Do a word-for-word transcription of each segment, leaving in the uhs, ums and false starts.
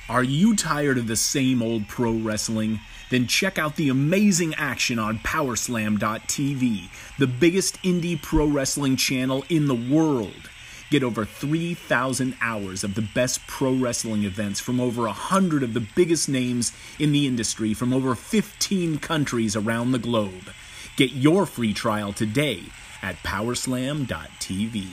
Are you tired of the same old pro wrestling? Then check out the amazing action on Powerslam dot T V, the biggest indie pro wrestling channel in the world. Get over three thousand hours of the best pro wrestling events from over one hundred of the biggest names in the industry from over fifteen countries around the globe. Get your free trial today at Powerslam dot T V.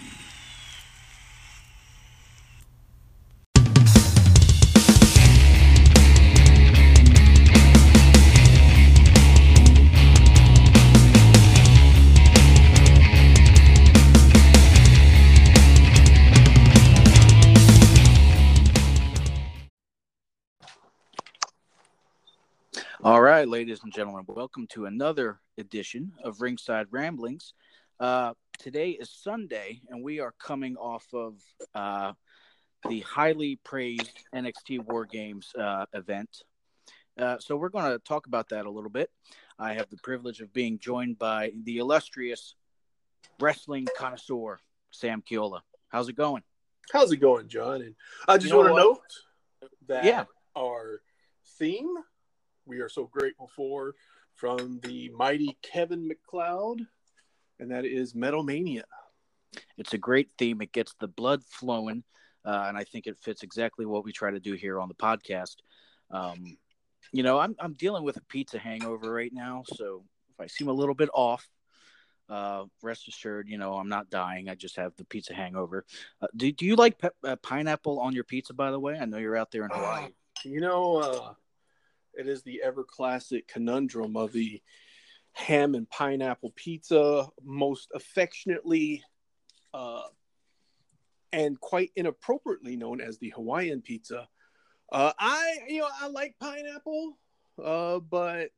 All right, ladies and gentlemen, welcome to another edition of Ringside Ramblings. Uh, today is Sunday, and we are coming off of uh, the highly praised N X T War Games uh, event. Uh, so we're going to talk about that a little bit. I have the privilege of being joined by the illustrious wrestling connoisseur, Sam Chiola. How's it going? How's it going, John? And I just You know want to what? note that Yeah. our theme we are so grateful for from the mighty Kevin MacLeod, and that is Metal Mania. It's a great theme. It gets the blood flowing, uh, and I think it fits exactly what we try to do here on the podcast. Um, you know, I'm I'm dealing with a pizza hangover right now, so if I seem a little bit off, uh, rest assured, you know, I'm not dying. I just have the pizza hangover. Uh, do Do you like pe- uh, pineapple on your pizza? By the way, I know you're out there in Hawaii. Uh, you know, uh, it is the ever classic conundrum of the ham and pineapple pizza, most affectionately uh, and quite inappropriately known as the Hawaiian pizza. Uh, I, you know, I like pineapple, uh, but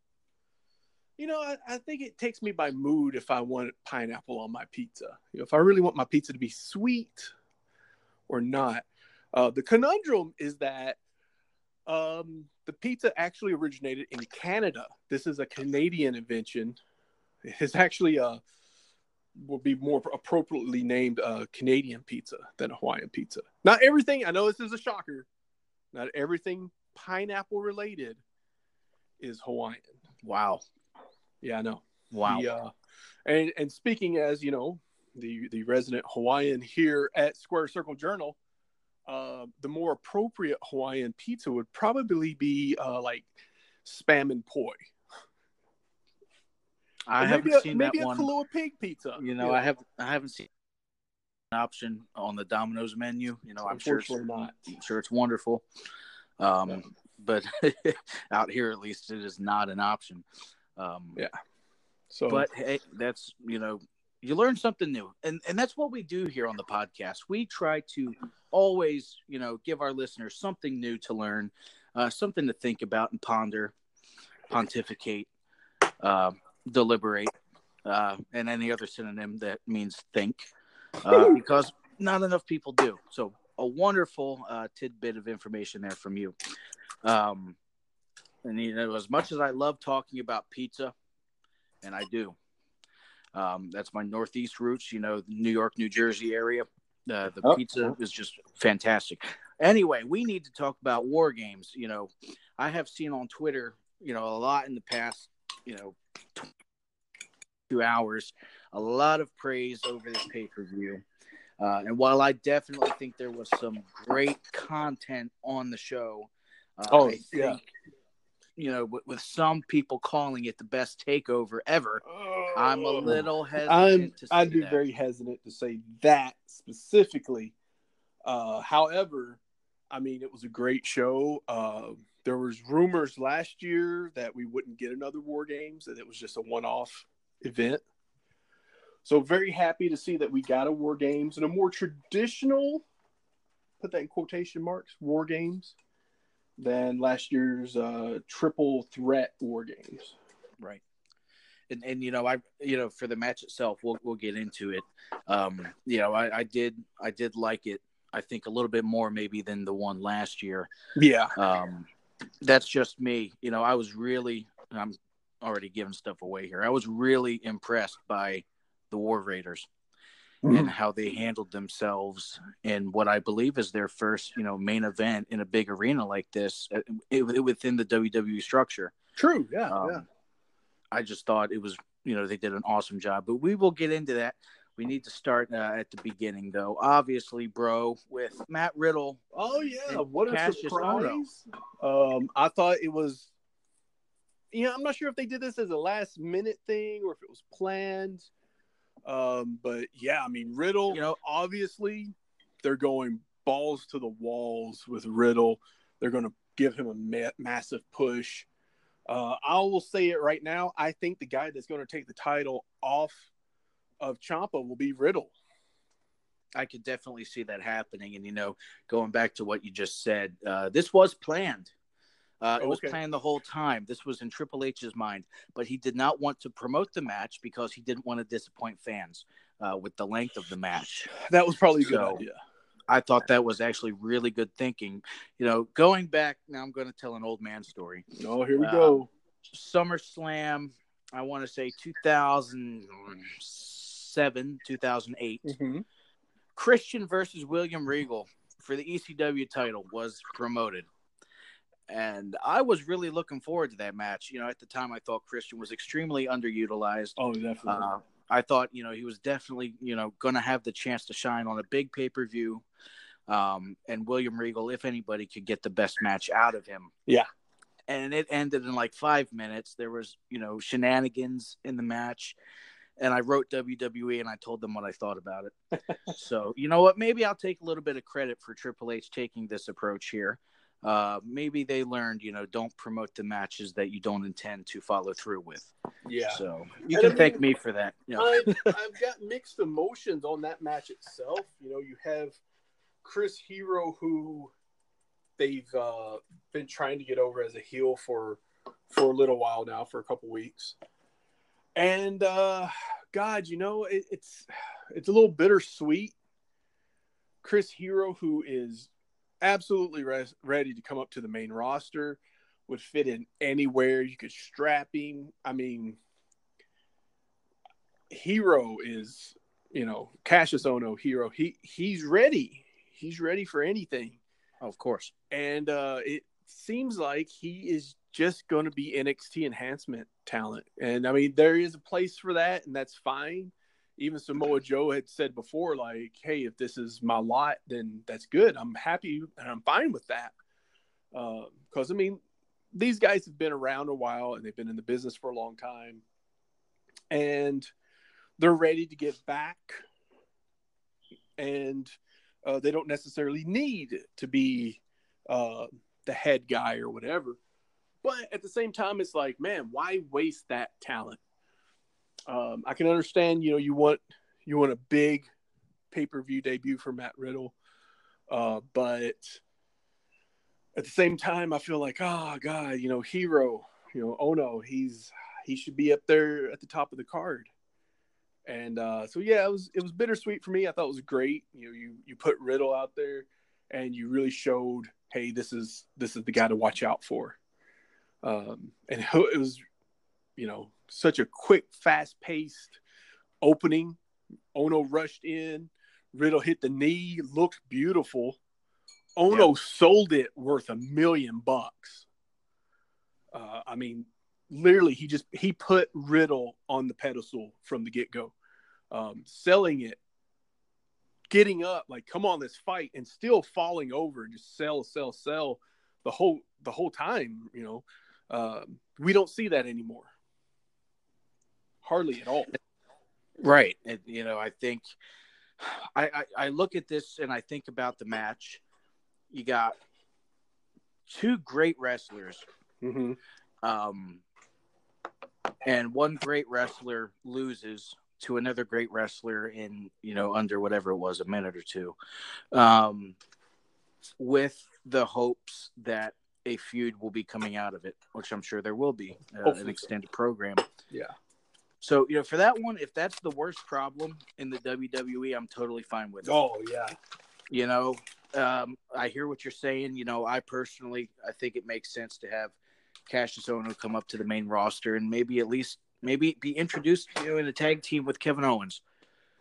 you know, I, I think it takes me by mood if I want pineapple on my pizza. You know, if I really want my pizza to be sweet or not. Uh, the conundrum is that um, the pizza actually originated in Canada. This is a Canadian invention. It's actually a will be more appropriately named a Canadian pizza than a Hawaiian pizza. Not everything. I know this is a shocker. Not everything pineapple related is Hawaiian. Wow. Yeah, I know. Wow. The, uh, and and speaking as you know, the the resident Hawaiian here at Square Circle Journal. Uh, the more appropriate Hawaiian pizza would probably be uh, like spam and poi. I Or haven't maybe a, seen maybe that a one. Kahlua pig pizza. You know, I have I haven't seen an option on the Domino's menu. You know, I'm sure it's, Unfortunately not. I'm sure it's wonderful. Um, Yeah. but out here, at least, it is not an option. Um, Yeah. So, but hey, that's, you know, you learn something new. And, and that's what we do here on the podcast. We try to always, you know, give our listeners something new to learn, uh, something to think about and ponder, pontificate, uh, deliberate, uh, and any other synonym that means think, uh, because not enough people do. So a wonderful uh, tidbit of information there from you. Um, and, you know, as much as I love talking about pizza, and I do, um, that's my Northeast roots, you know, New York, New Jersey area. Uh, the Oh, pizza oh. is just fantastic. Anyway, we need to talk about War Games. You know, I have seen on Twitter, you know, a lot in the past, you know, two hours, a lot of praise over this pay-per-view. Uh, and while I definitely think there was some great content on the show, uh, Oh, I think, yeah. you know, with, with some people calling it the best takeover ever, I'm a little hesitant I'm, to say I'd be that. very hesitant to say that specifically. Uh, however, I mean, it was a great show. Uh, there was rumors last year that we wouldn't get another War Games, that it was just a one-off event. So very happy to see that we got a War Games and a more traditional, put that in quotation marks, War Games than last year's uh, triple threat War Games. Right. And, and, you know, I, you know, for the match itself, we'll, we'll get into it. Um, you know, I, I did, I did like it. I think a little bit more maybe than the one last year. Yeah. Um, that's just me. You know, I was really, I'm already giving stuff away here. I was really impressed by the War Raiders. and how they handled themselves in what I believe is their first, you know, main event in a big arena like this uh, it, it, within the W W E structure. True. Yeah. Um, yeah. I just thought it was, you know, they did an awesome job, but we will get into that. We need to start uh, at the beginning, though. Obviously, bro, with Matt Riddle. Oh yeah, and what a Cassius surprise! Um, I thought it was. You know, I'm not sure if they did this as a last minute thing or if it was planned. Um, but yeah, I mean, Riddle. You know, obviously, they're going balls to the walls with Riddle. They're going to give him a ma- massive push. Uh, I will say it right now. I think the guy that's going to take the title off of Ciampa will be Riddle. I could definitely see that happening. And, you know, going back to what you just said, uh, this was planned. Uh, it was Okay. planned the whole time. This was in Triple H's mind, but he did not want to promote the match because he didn't want to disappoint fans uh, with the length of the match. That was probably a good So, idea. I thought that was actually really good thinking. You know, going back, now I'm going to tell an old man story. Oh, here we Uh, go. SummerSlam, I want to say two thousand seven, two thousand eight. Mm-hmm. Christian versus William Regal for the E C W title was promoted. And I was really looking forward to that match. You know, at the time, I thought Christian was extremely underutilized. Oh, definitely. Uh, I thought, you know, he was definitely, you know, going to have the chance to shine on a big pay-per-view. Um, and William Regal, if anybody, could get the best match out of him. Yeah. And it ended in like five minutes. There was, you know, shenanigans in the match. And I wrote W W E and I told them what I thought about it. So, you know what? Maybe I'll take a little bit of credit for Triple H taking this approach here. Uh, maybe they learned, you know, don't promote the matches that you don't intend to follow through with. Yeah. So you And can I thank mean, me for that. You know. I've, I've got mixed emotions on that match itself. You know, you have Chris Hero, who they've uh, been trying to get over as a heel for for a little while now, for a couple weeks. And uh, God, you know, it, it's it's a little bittersweet. Chris Hero, who is absolutely res- ready to come up to the main roster, would fit in anywhere. You could strap him. I mean, Hero is, you know, Cassius Ohno, Hero. He he's ready. He's ready for anything. Of course. And uh, it seems like he is just going to be N X T enhancement talent. And I mean, there is a place for that, and that's fine. Even Samoa Joe had said before, like, hey, if this is my lot, then that's good. I'm happy and I'm fine with that. Because, uh, I mean, these guys have been around a while and they've been in the business for a long time. And they're ready to give back. And uh, they don't necessarily need to be uh, the head guy or whatever. But at the same time, it's like, man, why waste that talent? Um, I can understand, you know, you want you want a big pay-per-view debut for Matt Riddle, uh, but at the same time, I feel like, oh God, you know, Hero, you know, Ono, he's he should be up there at the top of the card. And uh, so yeah, it was it was bittersweet for me. I thought it was great. You know, you you put Riddle out there, and you really showed, hey, this is this is the guy to watch out for. Um, and it was, you know, such a quick, fast-paced opening. Ono rushed in. Riddle hit the knee. Looked beautiful. Ono yep. sold it worth a million bucks. Uh, I mean, literally, he just he put Riddle on the pedestal from the get-go. Um, selling it, getting up, like, come on, let's fight, and still falling over and just sell, sell, sell the whole the whole time, you know. Um, we don't see that anymore. Hardly at all. Right. And, you know, I think I, I, I look at this and I think about the match. You got two great wrestlers. Mm-hmm. Um, and one great wrestler loses to another great wrestler in, you know, under whatever it was, a minute or two. Um, with the hopes that a feud will be coming out of it, which I'm sure there will be, uh, an extended program. Yeah. So, you know, for that one, if that's the worst problem in the W W E, I'm totally fine with it. Oh, yeah. You know, um, I hear what you're saying. You know, I personally, I think it makes sense to have Cassius Ohno come up to the main roster and maybe at least, maybe be introduced, you know, in a tag team with Kevin Owens.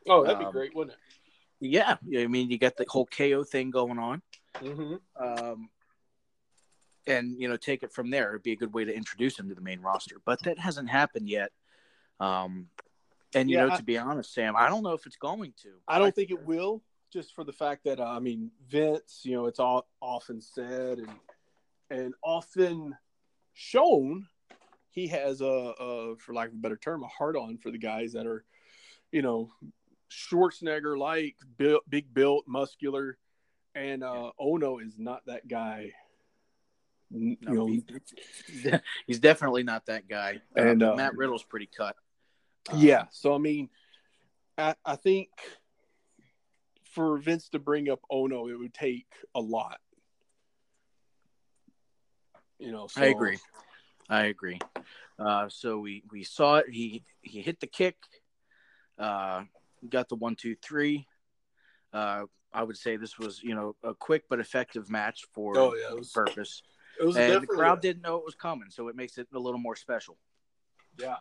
Oh, that'd be Um, great, wouldn't Yeah, I mean, you got the whole K O thing going on, it? Mm-hmm. um, and you know, take it from there. It'd be a good way to introduce him to the main roster, but that hasn't happened yet. Um, and you Yeah, know, I, to be honest, Sam, I don't know if it's going to. I don't think it will, just for the fact that uh, I mean, Vince, you know, it's all often said and and often shown he has a, a, for lack of a better term, a hard on for the guys that are, you know, Schwarzenegger like, built, big built, muscular, and uh, Ono is not that guy. You No, know, he's, he's definitely not that guy. Uh, and but uh, Matt Riddle's pretty cut. Um, yeah, so I mean, I, I think for Vince to bring up Ono, it would take a lot. You know, so I agree. I agree. Uh, so we, we saw it. He he hit the kick. Uh, got the one, two, three. Uh, I would say this was, you know, a quick but effective match for Oh, yeah, it was- purpose. It was And the definitely crowd a- didn't know it was coming, so it makes it a little more special. Yeah.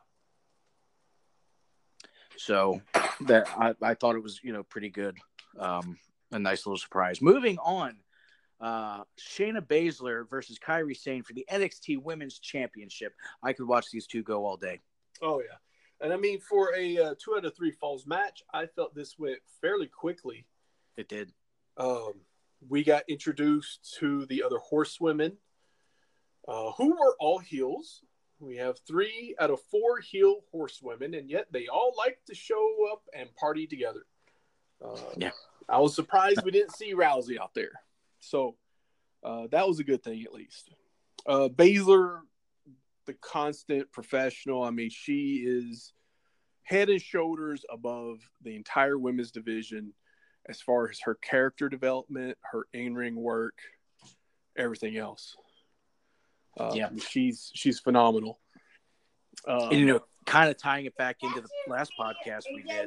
So that I, I thought it was, you know, pretty good. Um, a nice little surprise. Moving on, uh, Shayna Baszler versus Kairi Sane for the N X T Women's Championship. I could watch these two go all day. Oh, yeah. And I mean, for a uh, two out of three falls match, I felt this went fairly quickly. It did. Um, we got introduced to the other horsewomen, uh, who were all heels. We have three out of four heel horsewomen, and yet they all like to show up and party together. Uh, Yeah. I was surprised we didn't see Rousey out there. So uh, that was a good thing, at least. Uh, Baszler, the constant professional. I mean, she is head and shoulders above the entire women's division as far as her character development, her in-ring work, everything else. Uh, Yeah. she's she's phenomenal. Um, And, you know, kind of tying it back into the last podcast we did.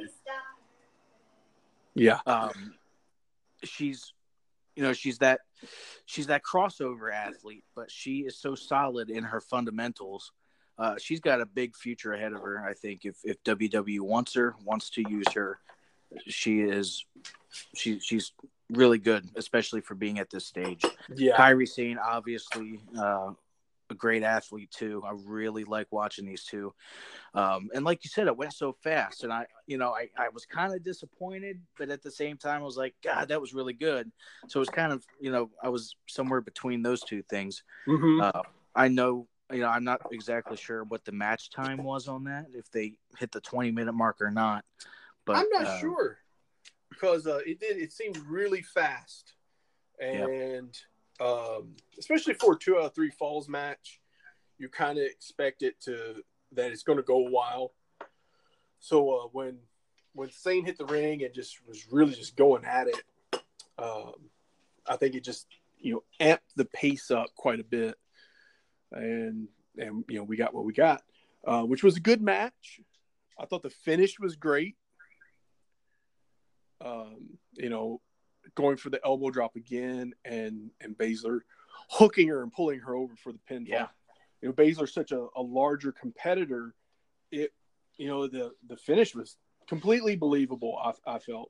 yeah, Um, she's, you know, she's that she's that crossover athlete, but she is so solid in her fundamentals. Uh, she's got a big future ahead of her. I think if if W W E wants her, wants to use her, she is she she's really good, especially for being at this stage. yeah, Kairi Sane, obviously, uh, a great athlete too. I really like watching these two. Um, and like you said, it went so fast, and I, you know, I, I was kind of disappointed, but at the same time, I was like, God, that was really good. So it was kind of, you know, I was somewhere between those two things. mm-hmm. Uh, I know, you know, I'm not exactly sure what the match time was on that, if they hit the twenty minute mark or not. But I'm not uh, sure because uh, it did. It seemed really fast, and um, especially for a two out of three falls match, you kind of expect it to that it's going to go a while. So uh, when when Sane hit the ring and just was really just going at it, um, I think it just you know amped the pace up quite a bit, and and you know we got what we got, uh, which was a good match. I thought the finish was great. Um, you know, going for the elbow drop again, and and Baszler hooking her and pulling her over for the pinfall. Yeah. You know, Baszler's such a, a larger competitor. It, you know, the the finish was completely believable. I, I felt.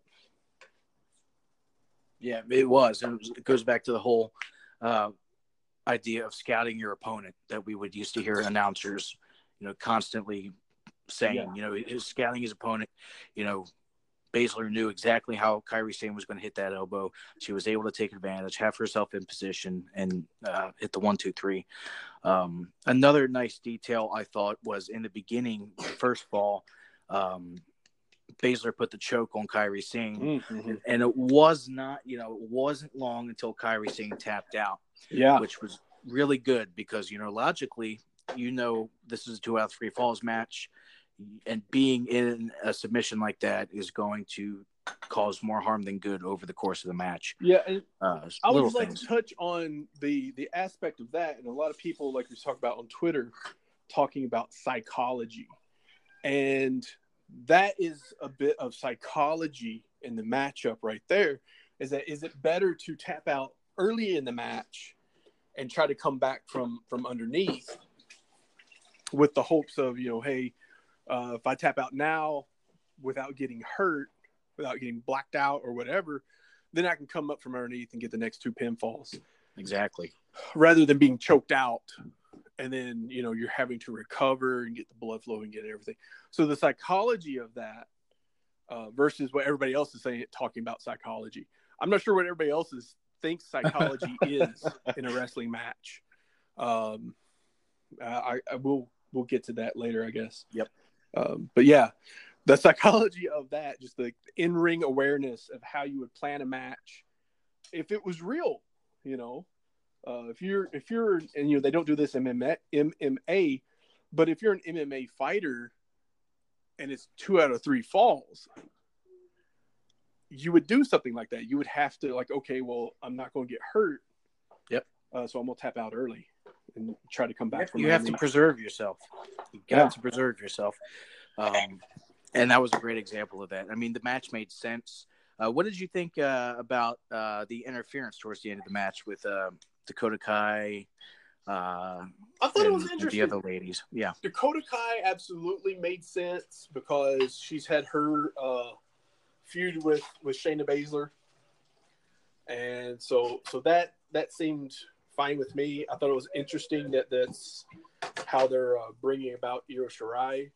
Yeah, it was. And it, was, it goes back to the whole uh, idea of scouting your opponent that we would used to hear announcers, you know, constantly saying, Yeah. you know, is scouting his opponent. You know, Baszler knew exactly how Kairi Sane was going to hit that elbow. She was able to take advantage, have herself in position, and uh, hit the one, two, three. Um, another nice detail I thought was in the beginning, first fall, um, Baszler put the choke on Kairi Sane, Mm-hmm. and, and it was not, you know, it wasn't long until Kairi Sane tapped out, Yeah. which was really good because, you know, logically, you know, this is a two out of three falls match, and being in a submission like that is going to cause more harm than good over the course of the match. Yeah, and Uh, I would little just like things. to touch on the the aspect of that, and a lot of people, like we talk about on Twitter, talking about psychology, and that is a bit of psychology in the matchup right there. Is that is it better to tap out early in the match and try to come back from from underneath with the hopes of, you know, hey, uh, if I tap out now without getting hurt, without getting blacked out or whatever, then I can come up from underneath and get the next two pinfalls. Exactly. Rather than being choked out and then, you know, you're having to recover and get the blood flow and get everything. So the psychology of that uh, versus what everybody else is saying, talking about psychology. I'm not sure what everybody else is, thinks psychology is in a wrestling match. Um, I, I will we'll get to that later, I guess. Yep. Um, but yeah, the psychology of that, just the in-ring awareness of how you would plan a match, if it was real, you know, uh, if you're if you're and you know they don't do this in M M A, but if you're an M M A fighter and it's two out of three falls, you would do something like that. You would have to like, okay, well, I'm not going to get hurt. Yep. Uh, so I'm going to tap out early and try to come back from you have to preserve yourself. You got yeah. to preserve yourself. Um, and that was a great example of that. I mean, the match made sense. Uh, what did you think uh, about uh, the interference towards the end of the match with uh, Dakota Kai? Uh, I thought it was interesting. The other ladies, yeah. Dakota Kai absolutely made sense because she's had her uh, feud with, with Shayna Baszler, and so so that that seemed fine with me. I thought it was interesting that that's how they're uh, bringing about Io Shirai.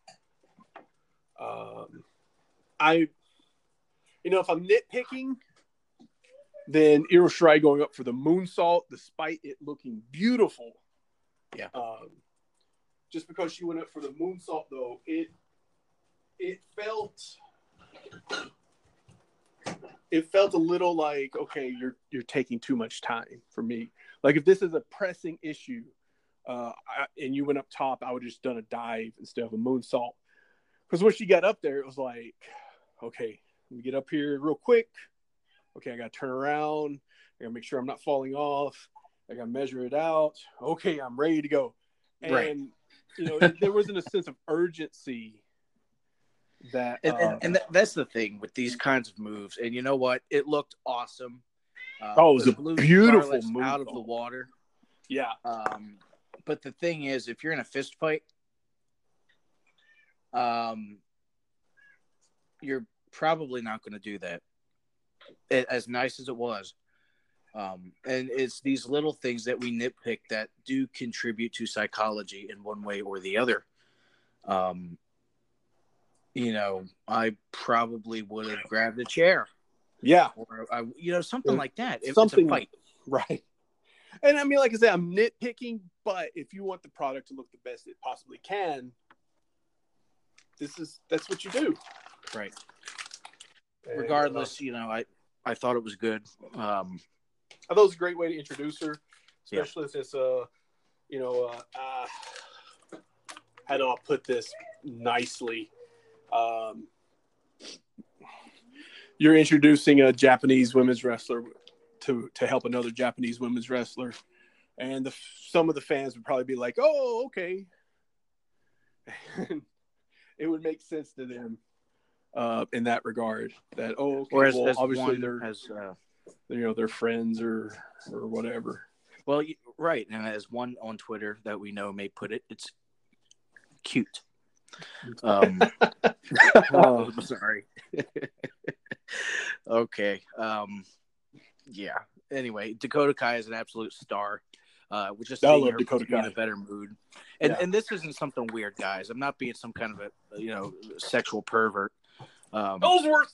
Um, I, you know, if I'm nitpicking, then Io Shirai going up for the moonsault, despite it looking beautiful. Yeah. Um, just because she went up for the moonsault, though, it it felt it felt a little like, okay, you're you're taking too much time for me. Like if this is a pressing issue, uh, I, and you went up top, I would have just done a dive instead of a moonsault. Because when she got up there, it was like, okay, let me get up here real quick. Okay, I got to turn around. I got to make sure I'm not falling off. I got to measure it out. Okay, I'm ready to go. And, right. you know, there wasn't a sense of urgency that. And, uh, and, and th- that's the thing with these kinds of moves. And you know what? It looked awesome. Uh, oh, it was a beautiful move. Out of the water. Yeah. Um, but the thing is, if you're in a fist fight, um, you're probably not going to do that. It, as nice as it was. Um, and it's these little things that we nitpick that do contribute to psychology in one way or the other. Um, you know, I probably would have grabbed a chair. Yeah. Or, I, you know, something like that. If something, it's a fight. Right. And I mean, like I said, I'm nitpicking, but if you want the product to look the best it possibly can, this is, that's what you do. Right. And, Regardless, uh, you know, I, I thought it was good. Um, I thought it was a great way to introduce her, especially yeah. since, uh, you know, uh, uh, how do I put this nicely? Um, you're introducing a Japanese women's wrestler to, to help another Japanese women's wrestler. And the, some of the fans would probably be like, oh, okay. And it would make sense to them uh, in that regard that, oh, okay, or as, well, as obviously one, they're, as, uh, you know, they're friends or, or whatever. Well, right. And as one on Twitter that we know may put it, it's cute. Um, oh, sorry. Okay. Um, yeah. Anyway, Dakota Kai is an absolute star. Uh, we're just seeing her Dakota be in Kai. a better mood. And Yeah. and this isn't something weird, guys. I'm not being some kind of a, you know, sexual pervert. Um, Ellsworth.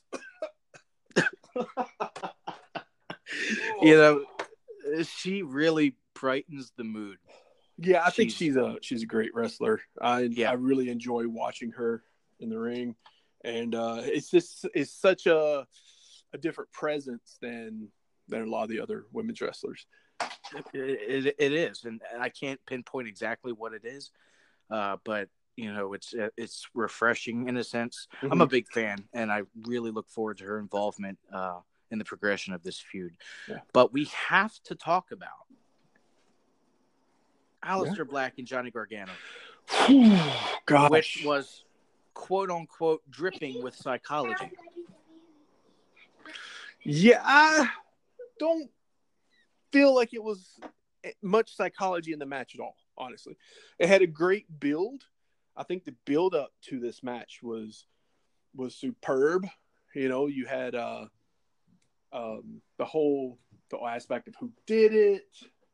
you know, she really brightens the mood. Yeah, I think She's- she's a she's a great wrestler. I Yeah. I really enjoy watching her in the ring, and uh, it's just it's such a a different presence than than a lot of the other women's wrestlers. It, it, it is, and I can't pinpoint exactly what it is, uh, but you know, it's it's refreshing in a sense. Mm-hmm. I'm a big fan, and I really look forward to her involvement uh, in the progression of this feud. Yeah. But we have to talk about Aleister Yeah. Black and Johnny Gargano, Gosh. which was quote unquote dripping with psychology. Yeah, I don't feel like it was much psychology in the match at all, honestly. It had a great build. I think the build up to this match was was superb. You know, you had uh, um, the whole the aspect of who did it,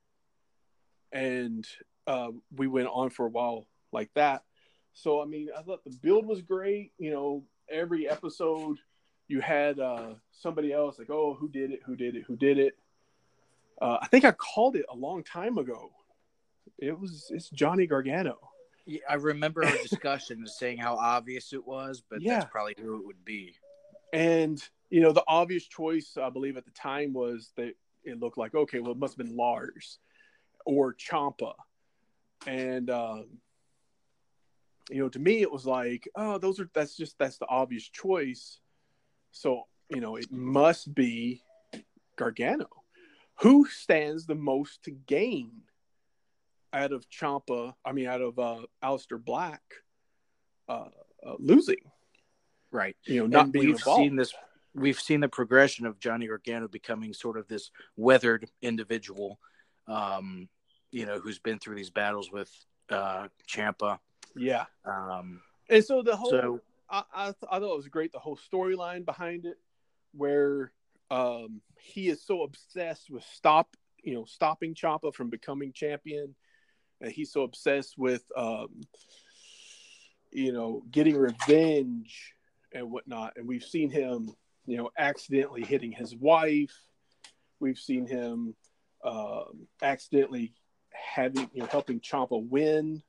and uh, we went on for a while like that. So, I mean, I thought the build was great. You know, every episode you had uh, somebody else like, oh, who did it? Who did it? Who did it? Uh, I think I called it a long time ago. It was it's Johnny Gargano. Yeah, I remember our discussion saying how obvious it was, but Yeah. that's probably who it would be. And, you know, the obvious choice, I believe, at the time was that it looked like, okay, well, it must have been Lars or Ciampa. And, um, you know, to me, it was like, oh, those are, that's just, that's the obvious choice. So, you know, it must be Gargano. Who stands the most to gain out of Ciampa, I mean, out of uh, Aleister Black uh, uh, losing? Right. You know, not and being we've involved. seen this. We've seen the progression of Johnny Gargano becoming sort of this weathered individual, um, you know, who's been through these battles with uh, Ciampa. Yeah. Um, and so the whole, so, I, I, th- I thought it was great, the whole storyline behind it, where um, he is so obsessed with stop, you know, stopping Ciampa from becoming champion. And he's so obsessed with, um, you know, getting revenge and whatnot. And we've seen him, you know, accidentally hitting his wife. We've seen him um, accidentally having, you know, helping Ciampa win.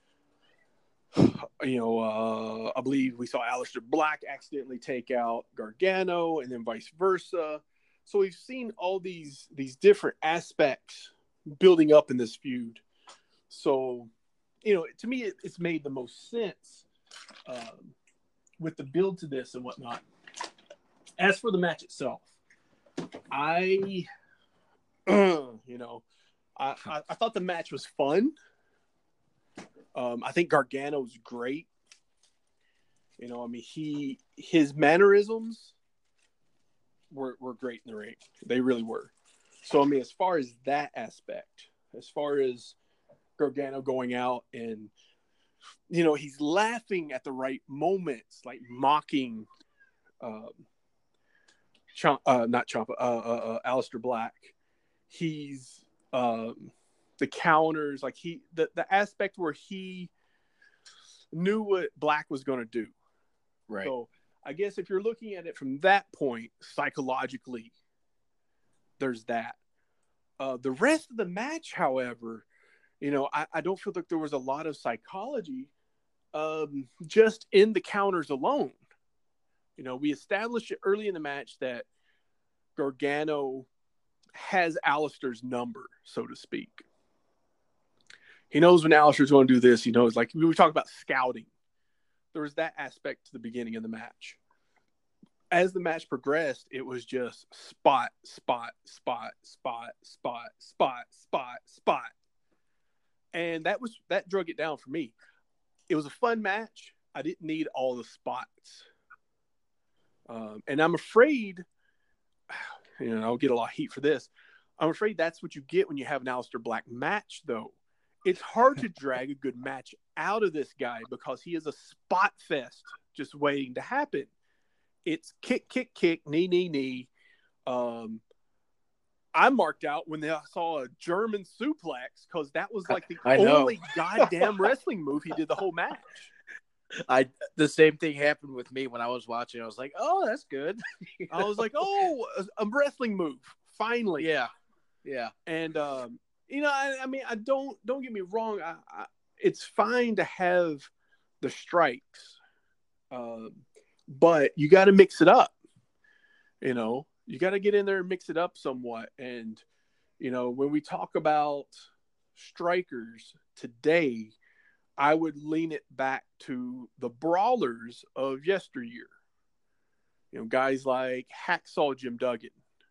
You know, uh, I believe we saw Aleister Black accidentally take out Gargano, and then vice versa. So we've seen all these these different aspects building up in this feud. So, you know, to me, it, it's made the most sense um, with the build to this and whatnot. As for the match itself, I, you know, I, I, I thought the match was fun. Um, I think Gargano was great. You know, I mean, he his mannerisms were were great in the ring. They really were. So, I mean, as far as that aspect, as far as Gargano going out and, you know, he's laughing at the right moments, like mocking, um, Chom- uh, not Ciampa, uh, uh, uh, Aleister Black. He's um, the counters, like he, the, the aspect where he knew what Black was going to do. right. So I guess if you're looking at it from that point, psychologically, there's that. Uh, the rest of the match, however, you know, I, I don't feel like there was a lot of psychology um, just in the counters alone. You know, we established it early in the match that Gargano has Aleister's number, so to speak. He knows when Aleister's going to do this. He knows, like, we were talking about scouting. There was that aspect to the beginning of the match. As the match progressed, it was just spot, spot, spot, spot, spot, spot, spot, spot. And that was that drug it down for me. It was a fun match. I didn't need all the spots. Um, and I'm afraid, you know, I'll get a lot of heat for this. I'm afraid that's what you get when you have an Aleister Black match, though. It's hard to drag a good match out of this guy because he is a spot fest just waiting to happen. It's kick, kick, kick, knee, knee, knee. Um, I marked out when I saw a German suplex because that was like the I know. only goddamn wrestling move he did the whole match. I the same thing happened with me when I was watching. I was like, "Oh, that's good." I was like, "Oh, a, a wrestling move, finally!" Yeah, yeah. And um, you know, I, I mean, I don't don't get me wrong. I, I, it's fine to have the strikes, um, but you got to mix it up. You know, you got to get in there and mix it up somewhat. And you know, when we talk about strikers today, I would lean it back to the brawlers of yesteryear. You know, guys like Hacksaw Jim Duggan.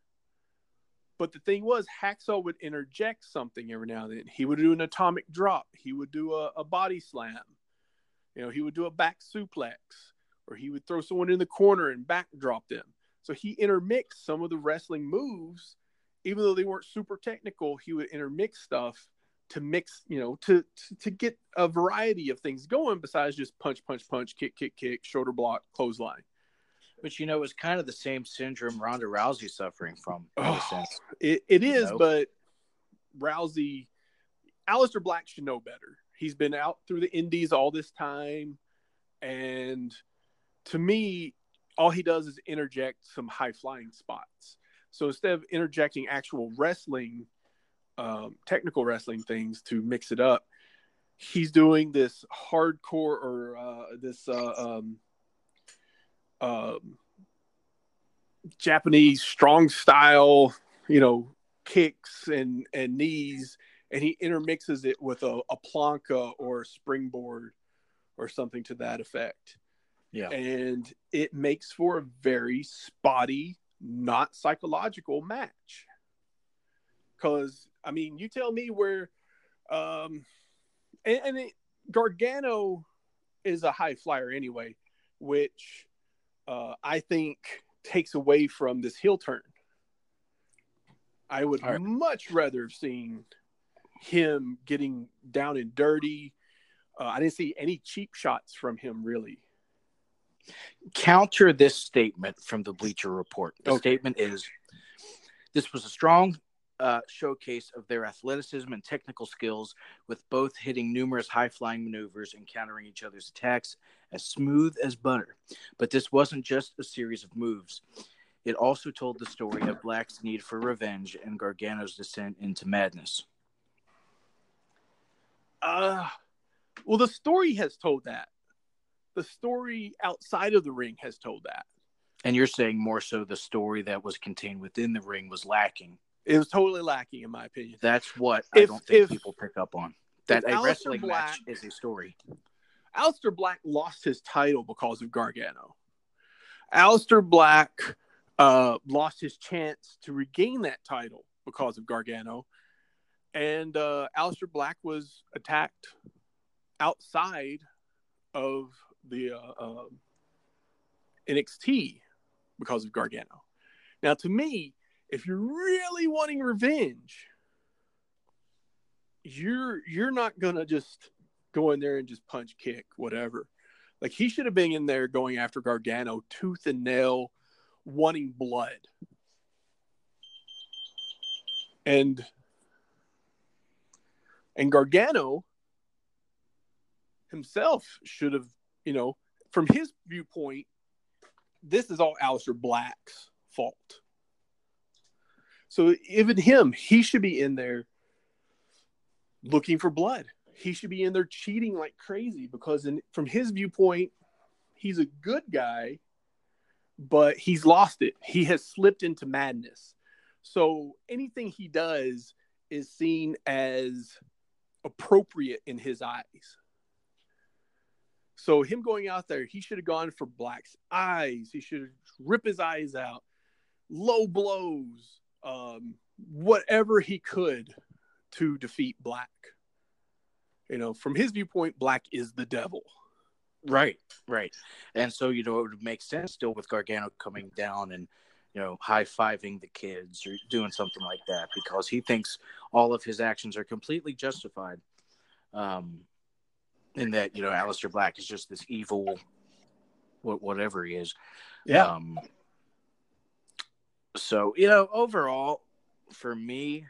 But the thing was, Hacksaw would interject something every now and then. He would do an atomic drop. He would do a, a body slam. You know, he would do a back suplex. Or he would throw someone in the corner and backdrop them. So he intermixed some of the wrestling moves. Even though they weren't super technical, he would intermix stuff to mix, you know, to, to to get a variety of things going besides just punch, punch, punch, kick, kick, kick, shoulder block, clothesline. But, you know, it's kind of the same syndrome Ronda Rousey's suffering from, in Oh, a sense. it, it is, know? but Rousey, Aleister Black should know better. He's been out through the indies all this time. And to me, all he does is interject some high-flying spots. So instead of interjecting actual wrestling, um, technical wrestling things to mix it up, he's doing this hardcore or uh, this uh, um, um, Japanese strong style, you know, kicks and, and knees, and he intermixes it with a, a plancha or a springboard or something to that effect. Yeah. And it makes for a very spotty, not psychological match. Because, I mean, you tell me where, um, and, and it, Gargano is a high flyer anyway, which uh, I think takes away from this heel turn. I would right. much rather have seen him getting down and dirty. Uh, I didn't see any cheap shots from him, really. Counter this statement from the Bleacher Report. The Okay. statement is, this was a strong uh, showcase of their athleticism and technical skills, with both hitting numerous high-flying maneuvers and countering each other's attacks as smooth as butter. But this wasn't just a series of moves. It also told the story of Black's need for revenge and Gargano's descent into madness. Uh, well, the story has told that. The story outside of the ring has told that. And you're saying more so the story that was contained within the ring was lacking. It was totally lacking, in my opinion. That's what If- I don't think if- people pick up on. That if a Aleister wrestling Black- match is a story. Aleister Black lost his title because of Gargano. Aleister Black uh, lost his chance to regain that title because of Gargano. And uh, Aleister Black was attacked outside of the uh, uh, N X T because of Gargano. Now, to me, if you're really wanting revenge, you're you're not gonna just go in there and just punch, kick, whatever. Like, he should have been in there going after Gargano tooth and nail, wanting blood. And and Gargano himself should have, you know, from his viewpoint, this is all Aleister Black's fault. So even him, he should be in there looking for blood. He should be in there cheating like crazy because in, from his viewpoint, he's a good guy, but he's lost it. He has slipped into madness. So anything he does is seen as appropriate in his eyes. So him going out there, he should have gone for Black's eyes. He should rip his eyes out, low blows, um, whatever he could to defeat Black. You know, from his viewpoint, Black is the devil. Right, right. And so, you know, it would make sense still with Gargano coming down and, you know, high-fiving the kids or doing something like that because he thinks all of his actions are completely justified. Um, in that, you know, Aleister Black is just this evil, whatever he is. Yeah. Um, so, you know, overall, for me,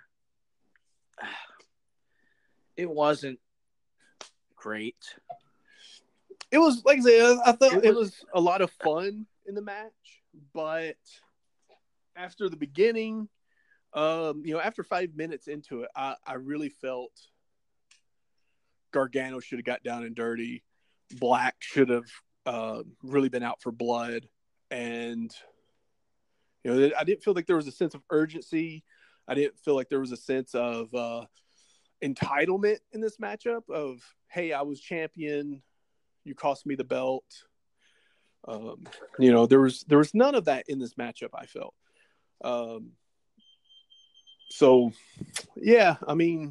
it wasn't great. It was, like I said, I thought It it was- was a lot of fun in the match, but after the beginning, um, you know, after five minutes into it, I, I really felt Gargano should have got down and dirty. Black should have uh, really been out for blood. And, you know, I didn't feel like there was a sense of urgency. I didn't feel like there was a sense of uh, entitlement in this matchup of, hey, I was champion. You cost me the belt. Um, you know, there was there was none of that in this matchup, I felt. Um, so, yeah, I mean,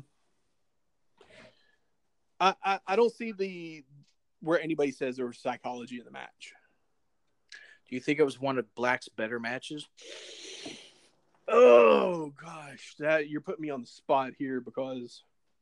I, I, I don't see the where anybody says there was psychology in the match. Do you think it was one of Black's better matches? Oh gosh, that you're putting me on the spot here because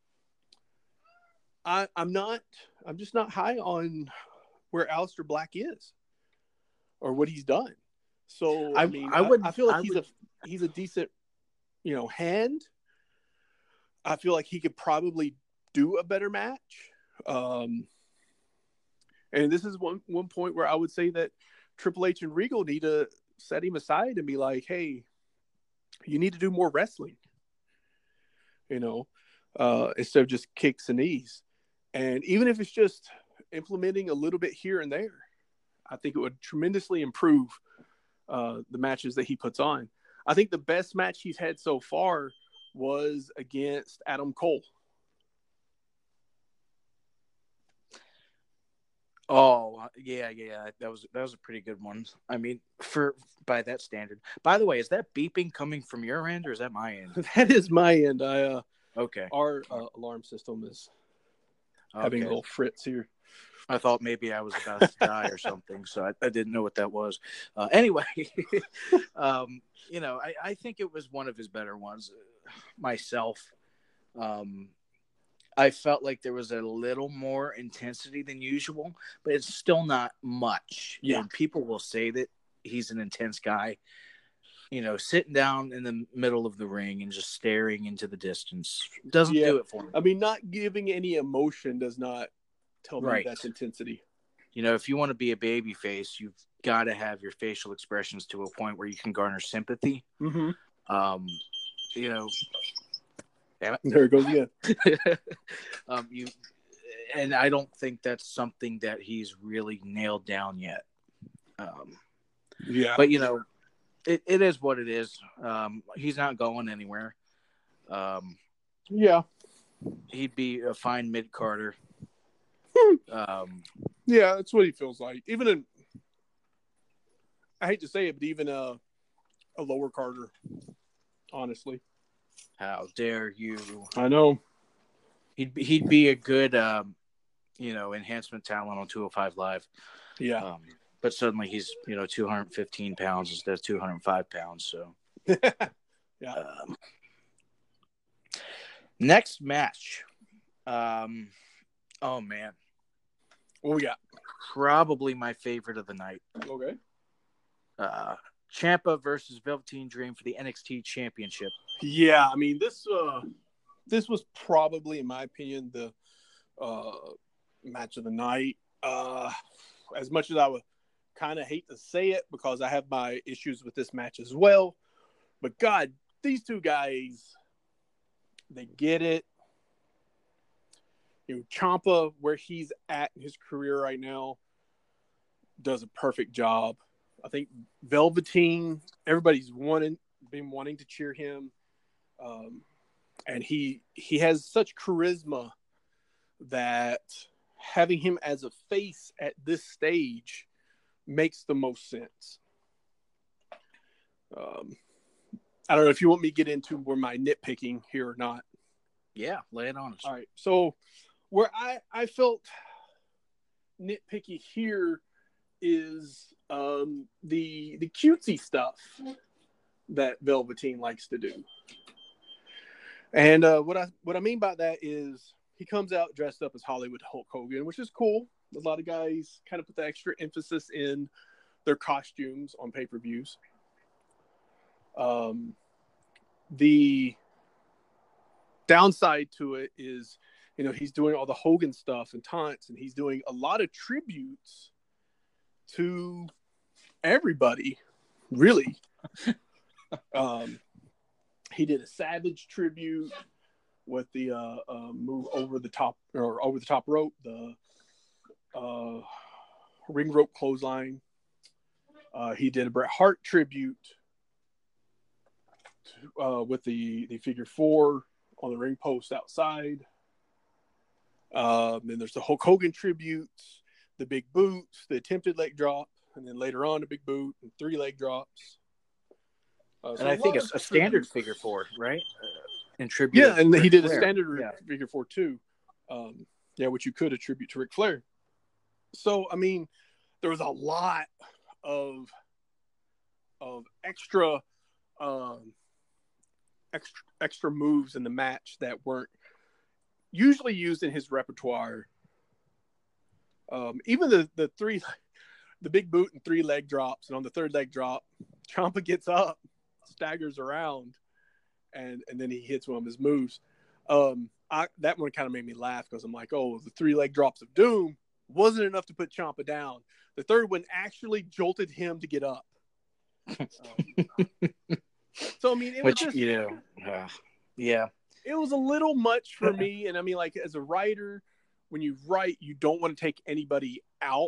I I'm not I'm just not high on where Aleister Black is or what he's done. So I, I mean, I I, would. I feel like I he's would, a he's a decent, you know, hand. I feel like he could probably do a better match. Um, and this is one one point where I would say that Triple H and Regal need to set him aside and be like, "Hey, you need to do more wrestling." You know, uh, instead of just kicks and knees. And even if it's just implementing a little bit here and there, I think it would tremendously improve uh, the matches that he puts on. I think the best match he's had so far was against Adam Cole. oh yeah, yeah, that was that was a pretty good one. I mean, for by that standard. By the way, is that beeping coming from your end or is that my end? That is my end. I uh, Okay, our uh, alarm system is having okay. a little fritz here. I thought maybe I was about to die or something, so I, I didn't know what that was. Uh, anyway, um, you know, I, I think it was one of his better ones. Myself, um, I felt like there was a little more intensity than usual, but it's still not much. Yeah. And people will say that he's an intense guy. You know, sitting down in the middle of the ring and just staring into the distance doesn't Yeah. do it for me. I mean, not giving any emotion does not tell me Right. that's intensity. You know, if you want to be a baby face, you've got to have your facial expressions to a point where you can garner sympathy. Mm-hmm. Um, you know, damn There it goes again. it. um, you, and I don't think that's something that he's really nailed down yet. Um, Yeah. but you know, it, it is what it is. Um, he's not going anywhere. Um, Yeah. he'd be a fine mid Carter. um, Yeah, that's what he feels like. Even in, I hate to say it, but even a, a lower Carter, honestly. how dare you? I know. He'd be, he'd be a good, um, you know, enhancement talent on two oh five Live. Yeah. Um, but suddenly he's, you know, two hundred fifteen pounds instead of two hundred five pounds. So, yeah. um, next match. Um, oh, man. What we got? Probably my favorite of the night. Okay. Uh, Ciampa versus Velveteen Dream for the N X T Championship. Yeah, I mean this. Uh, this was probably, in my opinion, the uh, match of the night. Uh, as much as I would kind of hate to say it, because I have my issues with this match as well, but God, these two guys, they get it. You know, Ciampa, where he's at in his career right now, does a perfect job. I think Velveteen, everybody's wanting, been wanting to cheer him, um, and he he has such charisma that having him as a face at this stage makes the most sense. Um, I don't know if you want me to get into where my nitpicking here or not. Yeah, lay it on us. All right, so where I I felt nitpicky here is um, the the cutesy stuff that Velveteen likes to do. And uh, what I what I mean by that is he comes out dressed up as Hollywood Hulk Hogan, which is cool. A lot of guys kind of put the extra emphasis in their costumes on pay-per-views. Um, the downside to it is, you know, he's doing all the Hogan stuff and taunts, and he's doing a lot of tributes to everybody, really. um, he did a Savage tribute with the uh, uh, move over the top or over the top rope, the uh, ring rope clothesline. Uh, he did a Bret Hart tribute to, uh, with the, the figure four on the ring post outside. Um, then there's the Hulk Hogan tributes, the big boots, the attempted leg drop, and then later on the big boot and three leg drops. Uh, so and I think it's a standard tributes. figure four, right? Uh, in tribute. Yeah, and Ric he did Flair. a standard Yeah. figure four too. Um, yeah, which you could attribute to Ric Flair. So, I mean, there was a lot of of extra um, extra extra moves in the match that weren't usually used in his repertoire. Um, even the the three the big boot and three leg drops, and on the third leg drop, Ciampa gets up, staggers around, and and then he hits one of his moves. Um, I, that one kind of made me laugh because I'm like, oh, the three leg drops of doom wasn't enough to put Ciampa down. The third one actually jolted him to get up. Um, so I mean, it Which, was just, you know, uh, yeah, it was a little much for me. And I mean, like as a writer, when you write, you don't want to take anybody out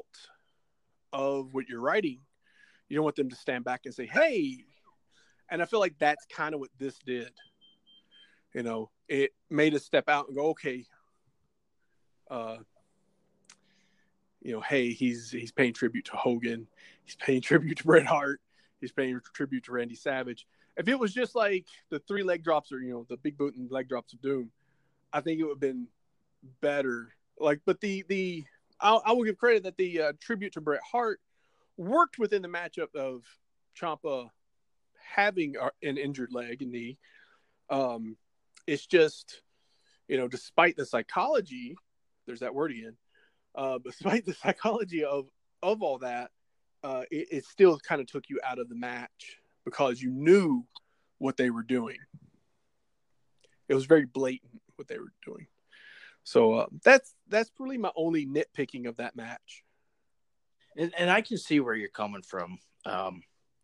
of what you're writing. You don't want them to stand back and say, hey. And I feel like that's kind of what this did. You know, it made us step out and go, okay, uh, you know, hey, he's he's paying tribute to Hogan. He's paying tribute to Bret Hart. He's paying tribute to Randy Savage. If it was just like the three leg drops or, you know, the big boot and leg drops of doom, I think it would have been better. Like, but the, the, I'll, I will give credit that the uh, tribute to Bret Hart worked within the matchup of Ciampa having an injured leg and knee. Um, it's just, you know, despite the psychology, there's that word again, uh, despite the psychology of, of all that, uh, it, it still kind of took you out of the match because you knew what they were doing. It was very blatant what they were doing. So uh, that's that's really my only nitpicking of that match. and, and I can see where you're coming from. Um,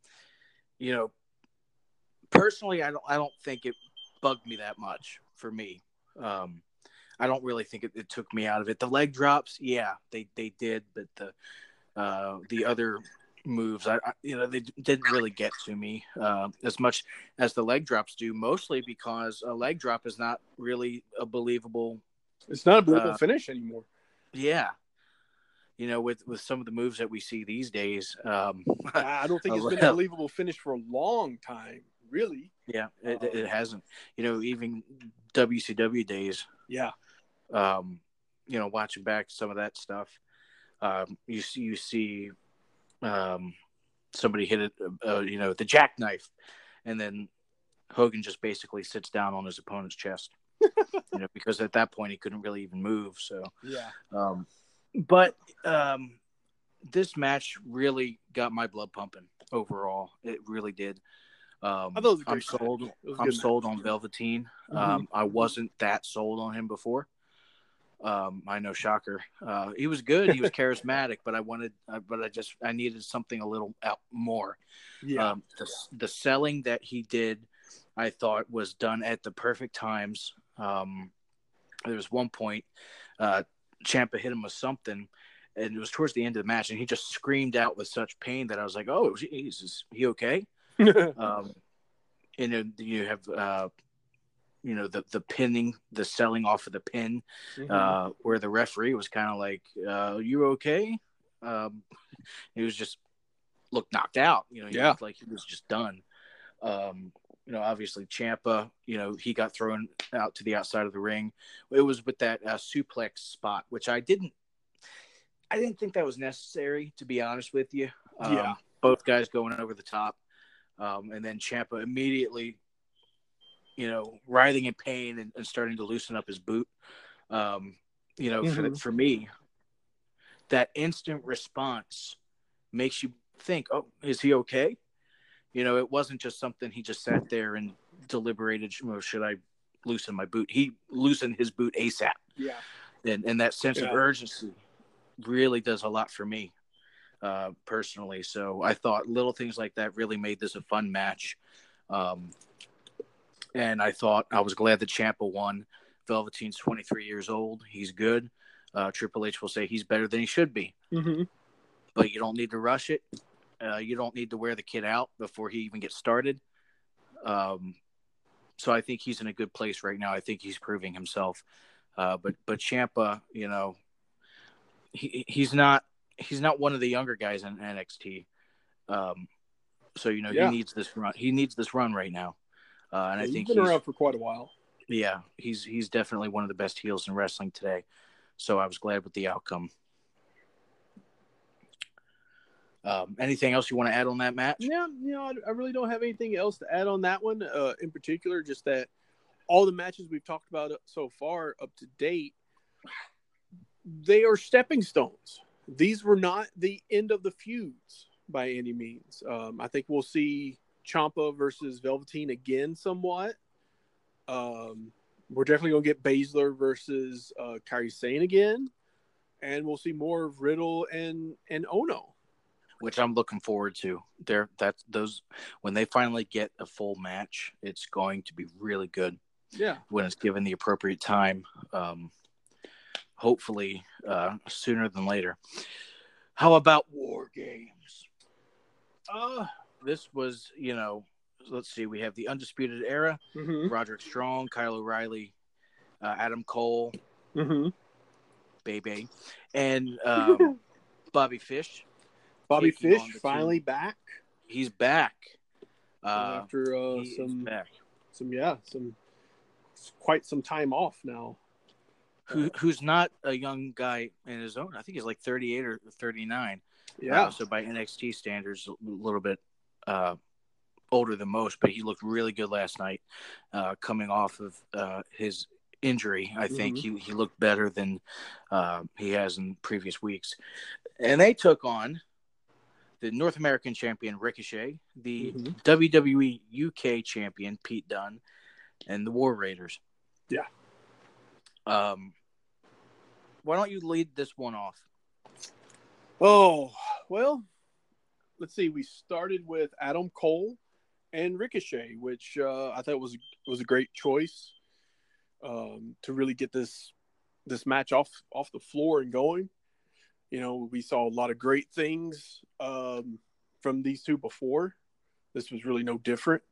you know, personally, I don't I don't think it bugged me that much for me. Um, I don't really think it, it took me out of it. The leg drops, yeah, they they did, but the uh, the other moves, I, I you know, they didn't really get to me uh, as much as the leg drops do. Mostly because a leg drop is not really a believable. It's not a believable uh, finish anymore. Yeah, you know, with with some of the moves that we see these days, um, I don't think it's been a believable finish for a long time, really. Yeah, it, it hasn't. You know, even W C W days. Yeah. Um, you know, watching back some of that stuff, um, you see, you see, um, somebody hit it, uh, you know, the jackknife, and then Hogan just basically sits down on his opponent's chest. You know, because at that point he couldn't really even move. So yeah. Um, but um, this match really got my blood pumping overall. It really did. Um, I thought it was a I'm great sold. match. It was a I'm good sold match. on Velveteen. Mhm. Um, I wasn't that sold on him before. Um, I know, shocker. Uh, he was good. He was charismatic, but I wanted, uh, but I just, I needed something a little out more. Yeah. Um, the, the selling that he did, I thought was done at the perfect times. Um, there was one point, uh, Ciampa hit him with something, and it was towards the end of the match, and he just screamed out with such pain that I was like, "Oh, geez, is he okay?" um, and then you have, uh, you know, the the pinning, the selling off of the pin, Mhm. uh, where the referee was kind of like, uh, "You okay?" Um, he was just looked knocked out. You know, he Yeah. looked like he was just done. Um, you know, obviously Ciampa, you know, he got thrown out to the outside of the ring. It was with that uh, suplex spot, which I didn't, I didn't think that was necessary, to be honest with you. Um, Yeah. Both guys going over the top. Um, and then Ciampa immediately, you know, writhing in pain and, and starting to loosen up his boot. Um, you know, Mhm. for, for me, that instant response makes you think, oh, is he okay? You know, it wasn't just something he just sat there and deliberated, well, should I loosen my boot? He loosened his boot ASAP. Yeah. And, and that sense Yeah. of urgency really does a lot for me uh, personally. So I thought little things like that really made this a fun match. Um, and I thought I was glad that Ciampa won. Velveteen's twenty-three years old. He's good. Uh, Triple H will say he's better than he should be. Mhm. But you don't need to rush it. Uh, you don't need to wear the kid out before he even gets started. Um, so I think he's in a good place right now. I think he's proving himself. Uh, but but Ciampa, you know, he he's not he's not one of the younger guys in N X T. Um, so you know Yeah. he needs this run. He needs this run right now. Uh, and Yeah, I he's think been he's around for quite a while. yeah he's he's definitely one of the best heels in wrestling today. So I was glad with the outcome. Um, anything else you want to add on that match? Yeah, you know, I, I really don't have anything else to add on that one. Uh, in particular, just that all the matches we've talked about so far up to date, they are stepping stones. these were not the end of the feuds by any means. Um, I think we'll see Ciampa versus Velveteen again somewhat. Um, we're definitely going to get Baszler versus uh, Kairi Sane again. And we'll see more of Riddle and, and Ono. Which I'm looking forward to. There, that's those when they finally get a full match, it's going to be really good. Yeah, when it's given the appropriate time, um, hopefully uh, sooner than later. How about War Games? Uh, this was, you know, let's see. We have the Undisputed Era, mm-hmm. Roderick Strong, Kyle O'Reilly, uh, Adam Cole, mm-hmm. Baby, and um, Bobby Fish. Bobby Fish finally two. back. He's back uh, after uh, he some, back. some yeah, some quite some time off now. Who, who's not a young guy in his own? I think he's like thirty-eight or thirty-nine. Yeah. Uh, so by N X T standards, a little bit uh, older than most, but he looked really good last night, uh, coming off of uh, his injury. I think mm-hmm. he he looked better than uh, he has in previous weeks. And they took on the North American champion Ricochet, the mm-hmm. W W E U K champion Pete Dunne, and the War Raiders. Yeah. Um, why don't you lead this one off? Oh, well, let's see. We started with Adam Cole and Ricochet, which uh, I thought was was a great choice um, to really get this this match off off the floor and going. You know, we saw a lot of great things um, from these two before. This was really no different.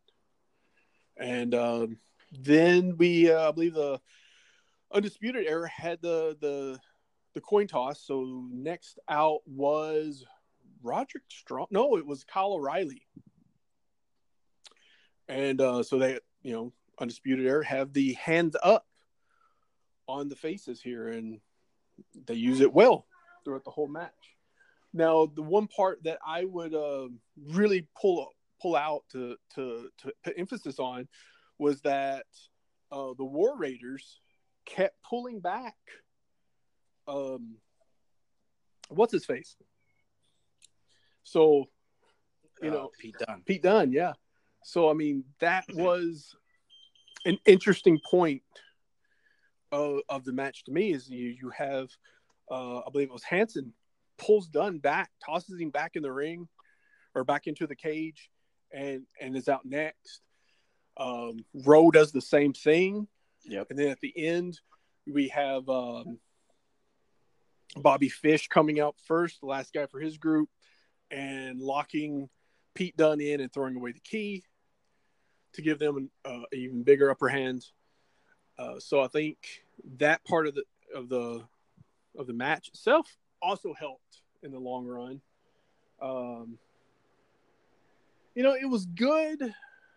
And um, then we, uh, I believe, the Undisputed Era had the the the coin toss. So next out was Roderick Strong. No, it was Kyle O'Reilly. And uh, so they, you know, Undisputed Era have the hands up on the faces here, and they use it well throughout the whole match. Now, the one part that I would uh, really pull pull out to, to to put emphasis on was that uh, the War Raiders kept pulling back. Um, what's his face? So, you uh, know, Pete Dunne. Pete Dunne, yeah. So, I mean, that was an interesting point of, of the match to me. Is you you have, uh, I believe it was Hanson, pulls Dunne back, tosses him back in the ring or back into the cage, and and is out next. Um, Rowe does the same thing. Yep. And then at the end, we have um, Bobby Fish coming out first, the last guy for his group, and locking Pete Dunne in and throwing away the key to give them an uh, even bigger upper hand. Uh, so I think that part of the of the of the match itself also helped in the long run. Um, you know, it was good.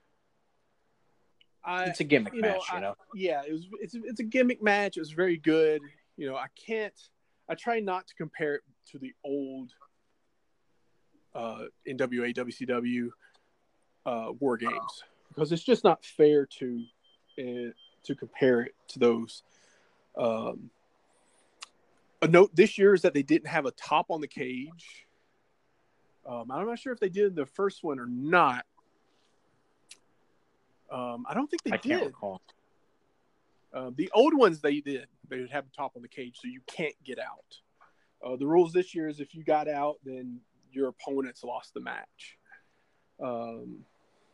I, it's a gimmick you match, know, you know. I, yeah, it was. It's it's a gimmick match. It was very good. You know, I can't. I try not to compare it to the old uh, N W A W C W uh, War Games because it's just not fair to uh, to compare it to those. Um, a note this year is that they didn't have a top on the cage. Um, I'm not sure if they did the first one or not. Um, I don't think they I did. Can't recall. Uh, the old ones they did. They would have a top on the cage, so you can't get out. Uh, the rules this year is if you got out, then your opponents lost the match. Um,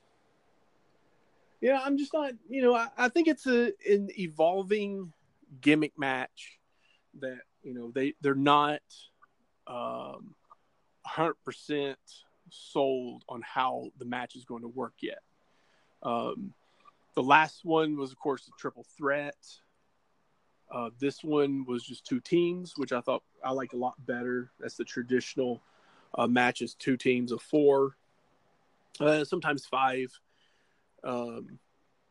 yeah, I'm just not. You know, I, I think it's a an evolving gimmick match that you know they they're not um, one hundred percent sold on how the match is going to work yet. Um, the last one was, of course, the triple threat. Uh, this one was just two teams, which I thought I liked a lot better. That's the traditional uh, matches, two teams of four, uh, sometimes five. Um,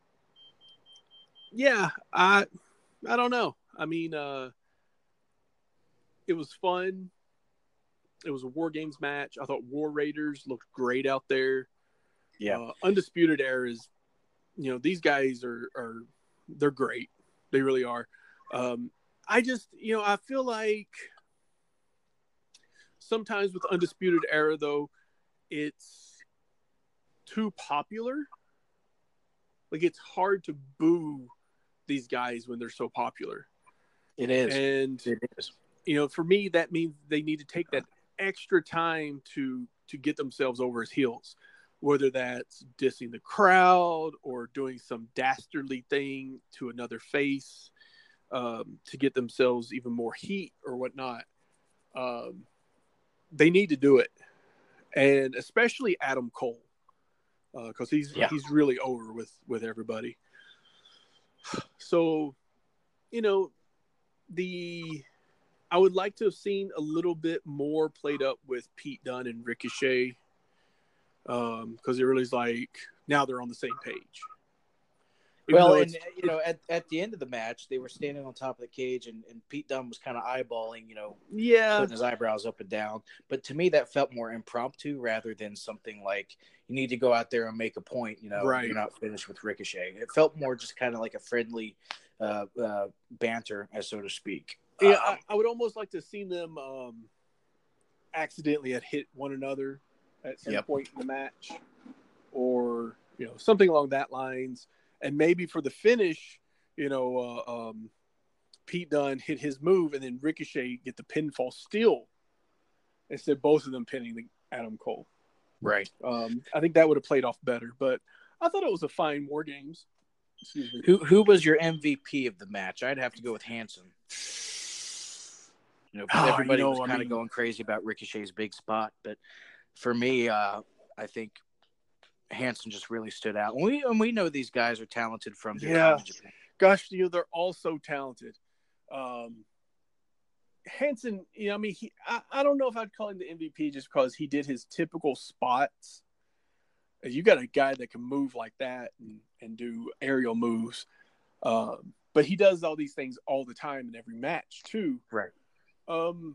yeah, I I don't know. I mean, uh, it was fun. It was a War Games match. I thought War Raiders looked great out there. Yeah, uh, Undisputed Era is, you know, these guys are are they're great. They really are. Um, I just, you know, I feel like sometimes with Undisputed Era, though, it's too popular. Like, it's hard to boo these guys when they're so popular. It is. And, it is. You know, for me, that means they need to take that extra time to to get themselves over as heels, whether that's dissing the crowd or doing some dastardly thing to another face um, to get themselves even more heat or whatnot. Um, they need to do it, and especially Adam Cole, because uh, he's yeah. he's really over with with everybody. So, you know, the I would like to have seen a little bit more played up with Pete Dunne and Ricochet, because um, it really is like now they're on the same page. Even well, and you know, at, at the end of the match, they were standing on top of the cage, and, and Pete Dunne was kind of eyeballing, you know, yeah, putting his eyebrows up and down. But to me, that felt more impromptu rather than something like you need to go out there and make a point. You know, right. You're not finished with Ricochet. It felt more just kind of like a friendly uh, uh, banter, as so to speak. Yeah, um, I, I would almost like to have seen them um, accidentally had hit one another at some yep. point in the match, or you know, something along that lines. And maybe for the finish, you know, uh, um, Pete Dunne hit his move, and then Ricochet get the pinfall steal instead of both of them pinning the Adam Cole. Right. Um, I think that would have played off better, but I thought it was a fine War Games. Excuse me. Who who was your M V P of the match? I'd have to go with Hanson. You know, because everybody oh, you know, was kind of I mean, going crazy about Ricochet's big spot, but for me, uh, I think Hanson just really stood out. And we and we know these guys are talented from their yeah. time in Japan. Gosh, you know, they're all so talented. Um, Hanson, you know, I mean, he I, I don't know if I'd call him the M V P just because he did his typical spots. You got a guy that can move like that and, and do aerial moves, um, but he does all these things all the time in every match too. Right. Um,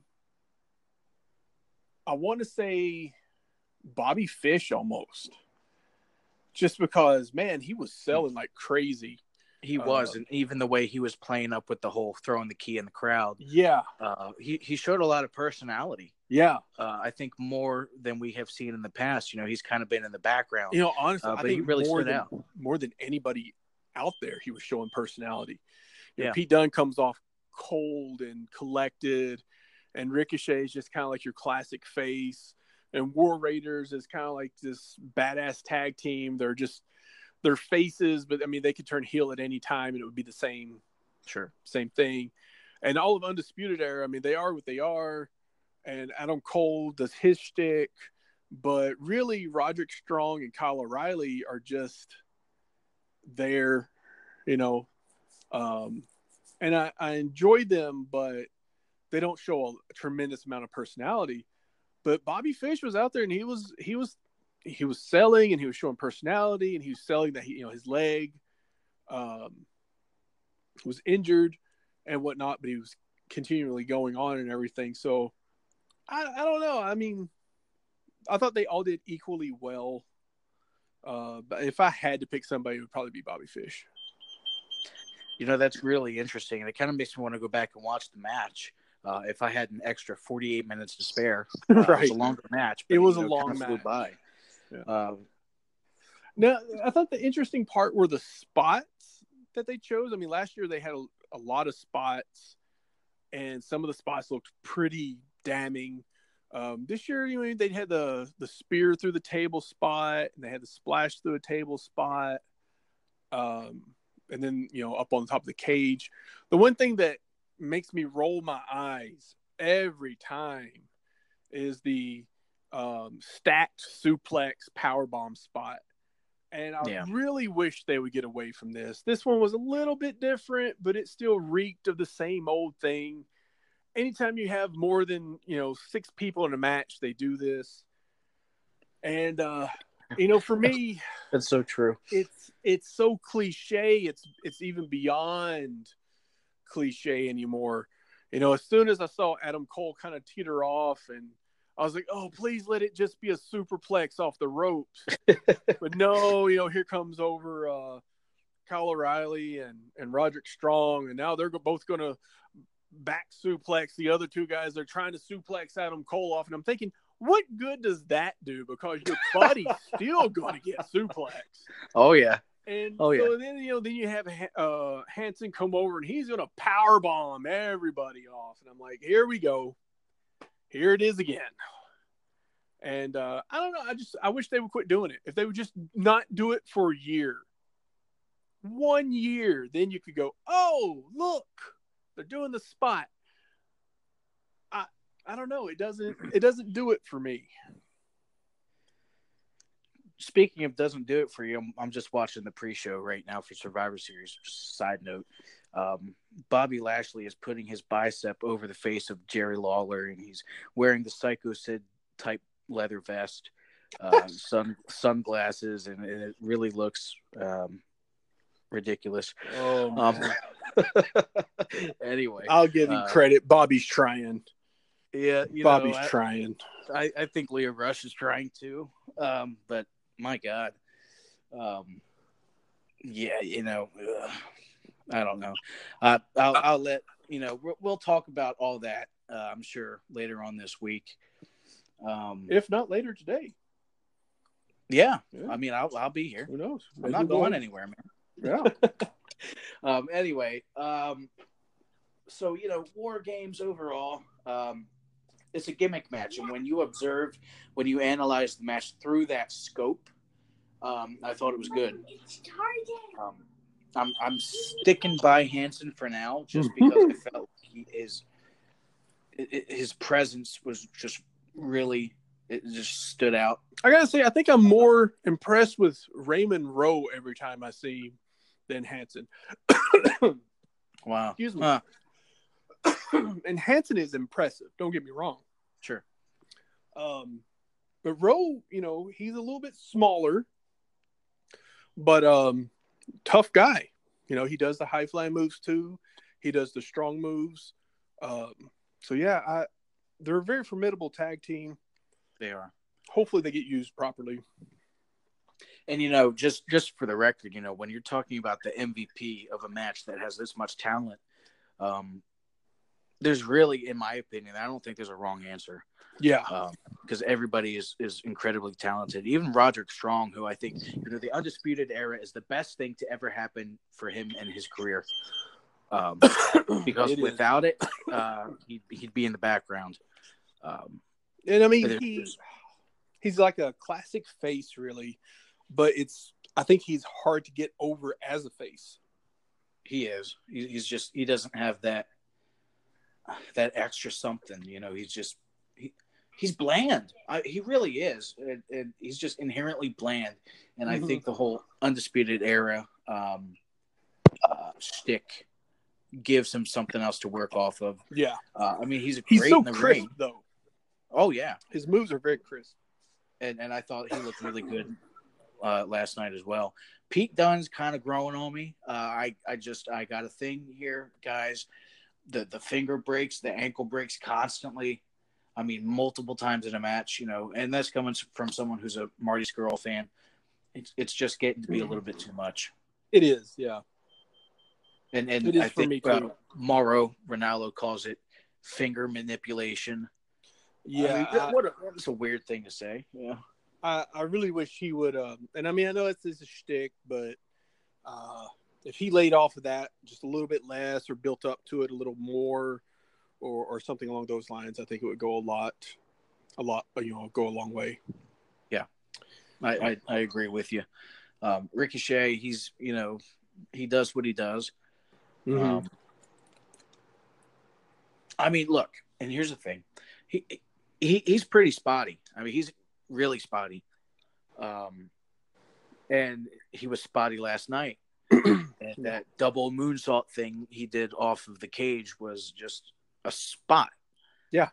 I want to say Bobby Fish almost. Just because, man, he was selling like crazy. He was, uh, and even the way he was playing up with the whole throwing the key in the crowd. Yeah. Uh, he, he showed a lot of personality. Yeah. Uh, I think more than we have seen in the past. You know, he's kind of been in the background. You know, honestly, uh, I but think he really more stood than, out. more than anybody out there, he was showing personality. You yeah. know, Pete Dunne comes off cold and collected, and Ricochet is just kind of like your classic face. And War Raiders is kind of like this badass tag team. They're just their faces, but I mean, they could turn heel at any time, and it would be the same, sure, same thing. And all of Undisputed Era, I mean, they are what they are. And Adam Cole does his shtick, but really, Roderick Strong and Kyle O'Reilly are just there, you know. Um, and I, I enjoy them, but they don't show a, a tremendous amount of personality. But Bobby Fish was out there, and he was he was he was selling, and he was showing personality, and he was selling that he, you know, his leg um, was injured and whatnot, but he was continually going on and everything. So I, I don't know. I mean, I thought they all did equally well. Uh, but if I had to pick somebody, it would probably be Bobby Fish. You know, that's really interesting, and it kind of makes me want to go back and watch the match. Uh, if I had an extra forty-eight minutes to spare, uh, right. It was a longer match. But, it was you know, a long match. Flew by. Yeah. Um, now, I thought the interesting part were the spots that they chose. I mean, last year they had a, a lot of spots, and some of the spots looked pretty damning. Um, this year, you know, they had the the spear through the table spot, and they had the splash through a table spot, um, and then, you know, up on the top of the cage. The one thing that makes me roll my eyes every time is the um, stacked suplex powerbomb spot. And I yeah. really wish they would get away from this. This one was a little bit different, but it still reeked of the same old thing. Anytime you have more than, you know, six people in a match, they do this. And, uh, you know, for me, that's so true. It's, it's so cliche. It's, it's even beyond cliche anymore. You know, as soon as I saw Adam Cole kind of teeter off, and I was like, oh, please let it just be a superplex off the ropes. But no, you know, here comes over uh, Kyle O'Reilly and, and Roderick Strong, and now they're both going to back suplex the other two guys. They're trying to suplex Adam Cole off, and I'm thinking, what good does that do? Because your body's still going to get suplexed. Oh yeah. And oh, so yeah. then you know, then you have uh, Hanson come over, and he's going to power bomb everybody off, and I'm like, here we go, here it is again. And uh, I don't know. I just I wish they would quit doing it. If they would just not do it for a year, one year, then you could go, oh look, they're doing the spot. I I don't know. It doesn't it doesn't do it for me. Speaking of doesn't do it for you, I'm, I'm just watching the pre-show right now for Survivor Series. Side note, um, Bobby Lashley is putting his bicep over the face of Jerry Lawler, and he's wearing the Psycho Sid type leather vest, uh, sun sunglasses, and, and it really looks um, ridiculous. Oh, um, anyway, I'll give him uh, credit. Bobby's trying. Yeah, you Bobby's know, I, trying. I, I think Leo Rush is trying to, um, but my God, um, yeah, you know, ugh, I don't know. Uh, I'll, I'll let you know. We'll, we'll talk about all that. Uh, I'm sure later on this week. Um, If not later today. yeah, Yeah. I mean, I'll I'll be here. Who knows? I'm Maybe not we'll going go- anywhere, man. Yeah. Um, anyway, um, so you know, War Games overall, um, it's a gimmick match, and when you observe, when you analyze the match through that scope, um, I thought it was good. Um, I'm I'm sticking by Hanson for now, just because I felt he is his presence was just really it just stood out. I gotta say, I think I'm more impressed with Raymond Rowe every time I see him than Hanson. Wow. Excuse me. Huh. And Hanson is impressive. Don't get me wrong. Sure. Um, but Rowe, you know, he's a little bit smaller, but um, tough guy. You know, he does the high flying moves too. He does the strong moves. Um, so yeah, I they're a very formidable tag team. They are. Hopefully, they get used properly. And, you know, just, just for the record, you know, when you're talking about the M V P of a match that has this much talent, um, there's really, in my opinion, I don't think there's a wrong answer. Yeah. Because um, everybody is, is incredibly talented. Even Roderick Strong, who I think, you know, the Undisputed Era is the best thing to ever happen for him and his career. Um, because It is. without it, uh, he'd, he'd be in the background. Um, And I mean, there's- he he's like a classic face, really, but it's I think he's hard to get over as a face. He is. He, he's just. He doesn't have that. That extra something, you know. He's just. He, he's bland. I, he really is, and, and he's just inherently bland. And Mm-hmm. I think the whole Undisputed Era um, uh, shtick gives him something else to work off of. Yeah, Uh, I mean, he's great he's so in the crisp ring. though. Oh yeah, His moves are very crisp. and and I thought he looked really good uh, last night as well. Pete Dunne's kind of growing on me. Uh, I I just I got a thing here, guys. The the finger breaks, the ankle breaks constantly. I mean, multiple times in a match, you know, and that's coming from someone who's a Marty Scurll fan. It's it's just getting to be a little bit too much. It is, yeah. And and It is I for think me, too. uh, Mauro Ranallo calls it finger manipulation. Yeah, I mean, I, what a, that's a weird thing to say. Yeah. I, I really wish he would. Um, and I mean, I know it's, it's a shtick, but uh, if he laid off of that just a little bit less, or built up to it a little more, or or something along those lines, I think it would go a lot, a lot. You know, go a long way. Yeah, I I, I agree with you. Um, Ricochet, he's you know he does what he does. Mm-hmm. Um, I mean, look, and here's the thing, he he he's pretty spotty. I mean, he's really spotty. Um, and he was spotty last night. And that double moonsault thing he did off of the cage was just a spot. Yeah.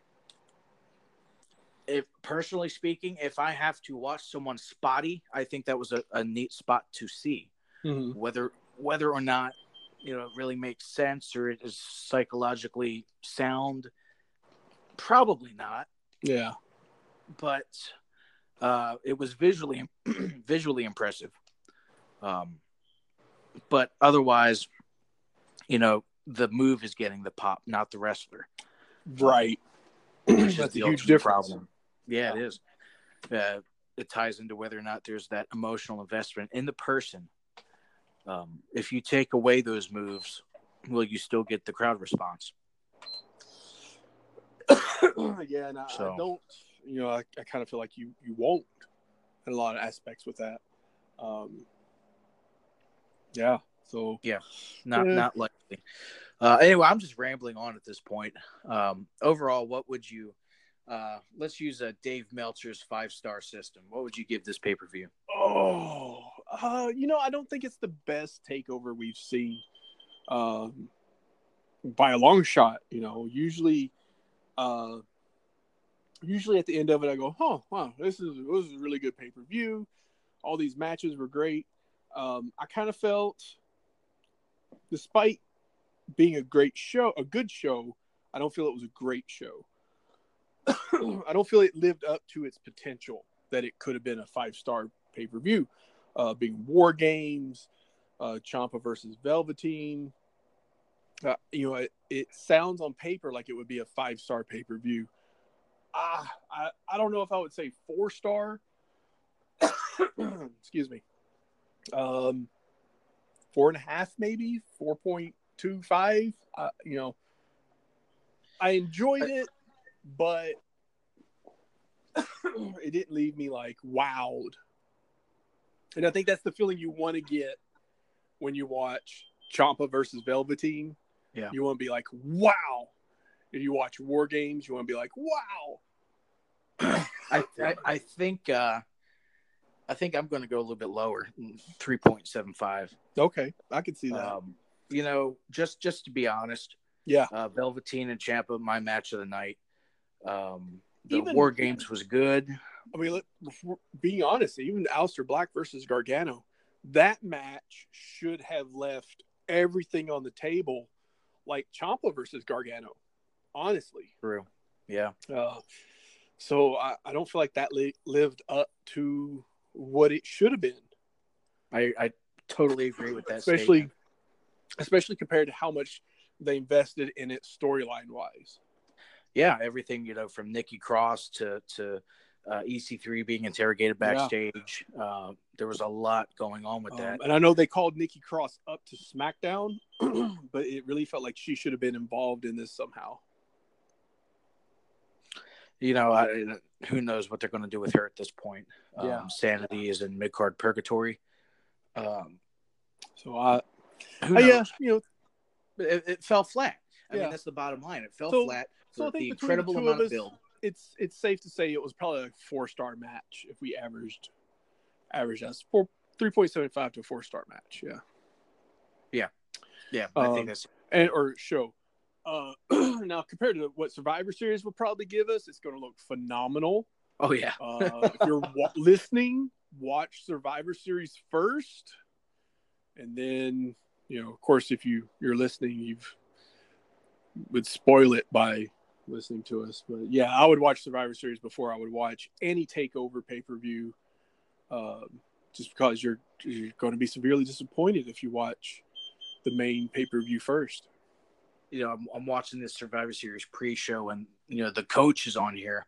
If personally speaking, if I have to watch someone spotty, I think that was a, a neat spot to see. Mm-hmm. Whether whether or not you know it really makes sense or it is psychologically sound, probably not. Yeah. But uh, it was visually visually impressive. Um, but otherwise, you know, the move is getting the pop, not the wrestler. Right. Which That's is a the huge ultimate difference. problem. Yeah, it is. Uh, it ties into whether or not there's that emotional investment in the person. Um, if you take away those moves, will you still get the crowd response? Yeah, and I, So. I don't, you know, I, I kind of feel like you, you won't in a lot of aspects with that. Um, yeah, so. Yeah, not Yeah. not likely. Uh, anyway, I'm just rambling on at this point. Um, overall, what would you, uh, let's use a Dave Meltzer's five-star system. What would you give this pay-per-view? Oh, uh, you know, I don't think it's the best takeover we've seen um, by a long shot. You know, usually, uh, usually at the end of it, I go, "Oh, wow, this is this is a really good pay per view. All these matches were great." Um, I kind of felt, despite being a great show, a good show, I don't feel it was a great show. I don't feel it lived up to its potential that it could have been a five star pay per view. Uh, being War Games, uh, Ciampa versus Velveteen. Uh, you know, it, it sounds on paper like it would be a five star pay per view. Ah, I, I don't know if I would say four star. Excuse me. Um, four and a half, maybe four point two five. Uh, you know, I enjoyed it, but it didn't leave me like wowed. And I think that's the feeling you want to get when you watch Ciampa versus Velveteen. Yeah. You want to be like, wow. If you watch War Games, you want to be like, wow. I, I I think uh, I think I'm going to go a little bit lower, three point seven five. Okay, I can see that. Um, you know, just just to be honest, yeah, uh, Velveteen and Ciampa, my match of the night. Um, the Even- War Games was good. I mean, look, before, being honest, even Aleister Black versus Gargano, that match should have left everything on the table, like Ciampa versus Gargano. Honestly, True. Yeah. uh, so I, I don't feel like that li- lived up to what it should have been. I, I totally agree with that. especially, statement. especially compared to how much they invested in it storyline wise. Yeah, everything, you know, from Nikki Cross to to uh, E C three being interrogated backstage. Yeah. Uh, there was a lot going on with that. Um, and I know they called Nikki Cross up to SmackDown, but it really felt like she should have been involved in this somehow. You know, I, who knows what they're going to do with her at this point. Um, Yeah. Sanity is in mid-card purgatory. Um, so, I, who uh, knows? yeah, you know, it, it fell flat. I yeah. mean, that's the bottom line. It fell so, flat. So I think the incredible incredible the amount of, of build. It's it's safe to say it was probably a four star match if we averaged averaged us four three point seven five to a four star match. Yeah. Yeah. Yeah. I um, think that's and or show. Uh, now compared to what Survivor Series will probably give us, it's going to look phenomenal. Oh yeah. uh, if you're wa- listening, watch Survivor Series first, and then you know, of course, if you you're listening, you've would spoil it by listening to us. But yeah, I would watch Survivor Series before I would watch any takeover pay-per-view, um, just because you're you're going to be severely disappointed if you watch the main pay-per-view first. You know, I'm, I'm watching this Survivor Series pre-show, and you know the coach is on here,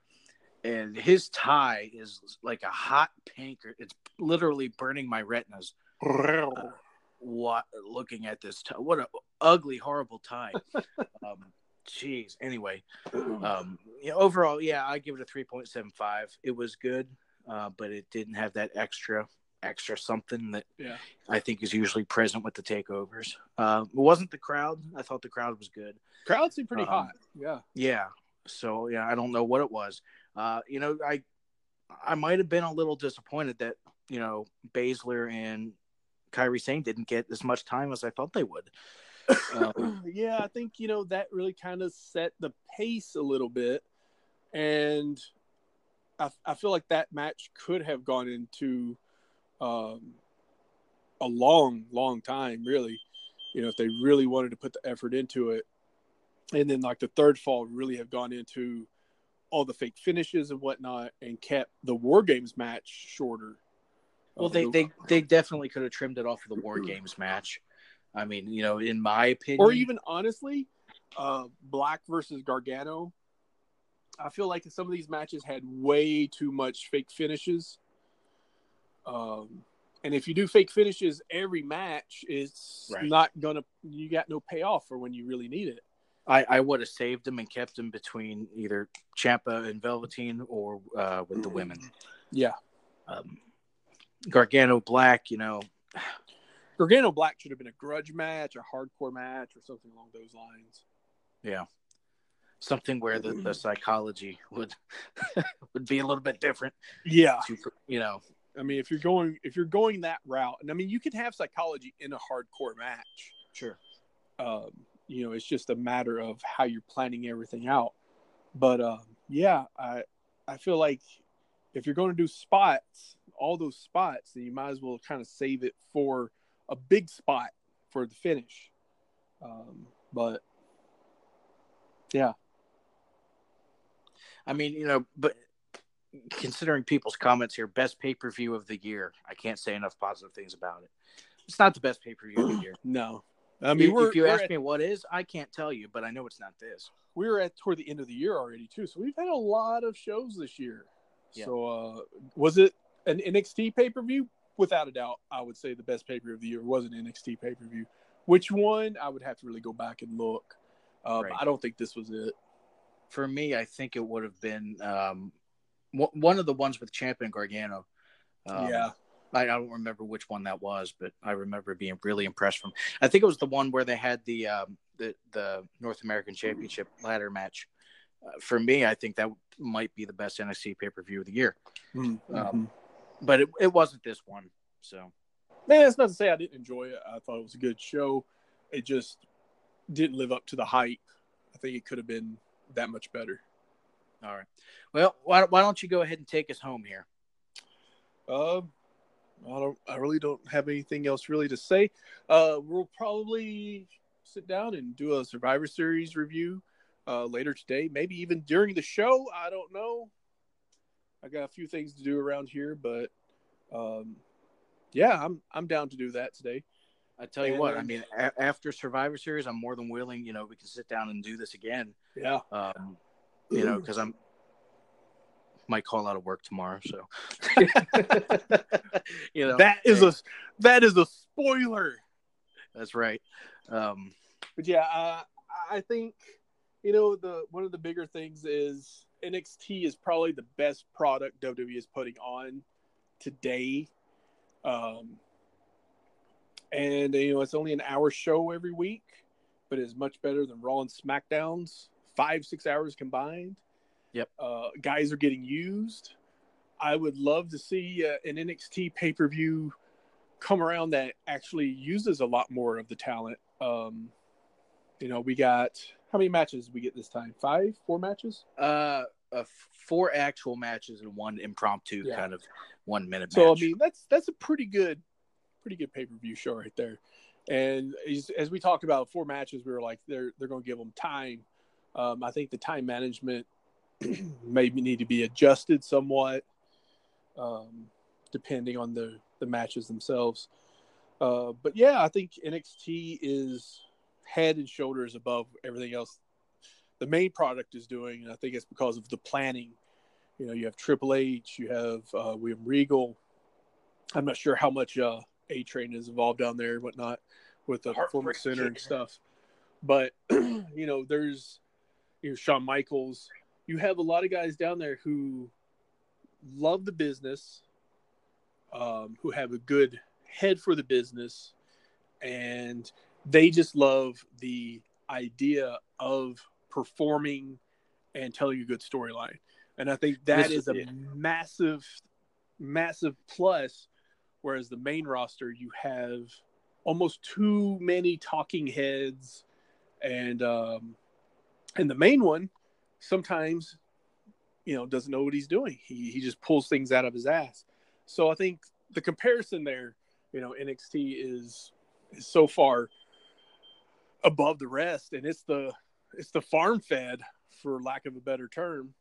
and his tie is like a hot pink. It's literally burning my retinas. Uh, what looking at this tie? What a ugly, horrible tie. um, Jeez. Anyway, um, you know, overall, yeah, I give it a three point seven five. It was good, uh, but it didn't have that extra, extra something that yeah. I think is usually present with the takeovers. Uh, it wasn't the crowd. I thought the crowd was good. Crowd seemed pretty um, hot. Yeah. Yeah. So yeah, I don't know what it was. Uh, you know, I I might have been a little disappointed that you know Baszler and Kairi Sane didn't get as much time as I thought they would. Um, yeah, I think, you know, that really kind of set the pace a little bit. And I, I feel like that match could have gone into um, a long, long time, really, you know, if they really wanted to put the effort into it. And then, like, the third fall really have gone into all the fake finishes and whatnot and kept the War Games match shorter. Well, uh, they, the, they, they definitely could have trimmed it off of the War Games match. I mean, you know, in my opinion, or even honestly, uh, Black versus Gargano. I feel like some of these matches had way too much fake finishes. Um, and if you do fake finishes every match, it's Right. not gonna. You got no payoff for when you really need it. I, I would have saved him and kept him between either Ciampa and Velveteen or uh, with the women. Yeah. Um, Gargano Black, you know. Gargano Black should have been a grudge match, a hardcore match, or something along those lines. Yeah. Something where the, the psychology would would be a little bit different. Yeah. To, you know. I mean, if you're going if you're going that route, and I mean, you can have psychology in a hardcore match. Sure. Um, you know, it's just a matter of how you're planning everything out. But um, yeah, I I feel like if you're going to do spots, all those spots, then you might as well kind of save it for a big spot for the finish. Um, but yeah, I mean, you know, but considering people's comments here, best pay-per-view of the year, I can't say enough positive things about it. It's not the best pay-per-view of the year. no. I mean, we're, if you we're ask at, me what is, I can't tell you, but I know it's not this. we're at toward the end of the year already too, so we've had a lot of shows this year. Yeah. So, uh, was it an N X T pay-per-view? Without a doubt, I would say the best pay-per-view of the year was an N X T pay-per-view. Which one? I would have to really go back and look. Uh, right. I don't think this was it. For me, I think it would have been um, one of the ones with Ciampa and Gargano. Um, yeah. I, I don't remember which one that was, but I remember being really impressed from. I think it was the one where they had the um, the, the North American Championship ladder match. Uh, for me, I think that might be the best N X T pay-per-view of the year. Mm-hmm. Um, but it, it wasn't this one. So, man, that's not to say I didn't enjoy it. I thought it was a good show. It just didn't live up to the hype. I think it could have been that much better. All right. Well, why, why don't you go ahead and take us home here? Uh, I don't. I really don't have anything else really to say. Uh, we'll probably sit down and do a Survivor Series review uh, later today. Maybe even during the show. I don't know. I got a few things to do around here, but um, yeah, I'm I'm down to do that today. I tell you and, what, I mean, a- after Survivor Series, I'm more than willing. You know, we can sit down and do this again. Yeah. Um, you know, because I'm might call out of work tomorrow, so you know that is a that is a spoiler. That's right. Um, but yeah, uh, I think you know the one of the bigger things is N X T is probably the best product W W E is putting on today. Um, and you know it's only an hour show every week, but it's much better than Raw and SmackDowns, five six hours combined. Yep. Uh, guys are getting used. I would love to see uh, an N X T pay-per-view come around that actually uses a lot more of the talent. Um, you know, we got how many matches did we get this time? Five, four matches? Uh, uh four actual matches and one impromptu yeah. kind of one minute. So match. I mean, that's that's a pretty good, pretty good pay-per-view show right there. And as, as we talked about four matches, we were like, they're they're going to give them time. Um, I think the time management maybe need to be adjusted somewhat, um, depending on the, the matches themselves. Uh, but yeah, I think N X T is head and shoulders above everything else the main product is doing, and I think it's because of the planning. You know, you have Triple H, you have uh, William Regal. I'm not sure how much uh, A-Train is involved down there and whatnot with the Performance Center and stuff. But, you know, there's you know, Shawn Michaels. You have a lot of guys down there who love the business, um, who have a good head for the business, and they just love the idea of performing and telling a good storyline. And I think that this is a it. massive, massive plus, whereas the main roster, you have almost too many talking heads, and um, and the main one sometimes, you know, doesn't know what he's doing. He he just pulls things out of his ass. So I think the comparison there, you know, N X T is is so far above the rest, and it's the it's the farm fed, for lack of a better term.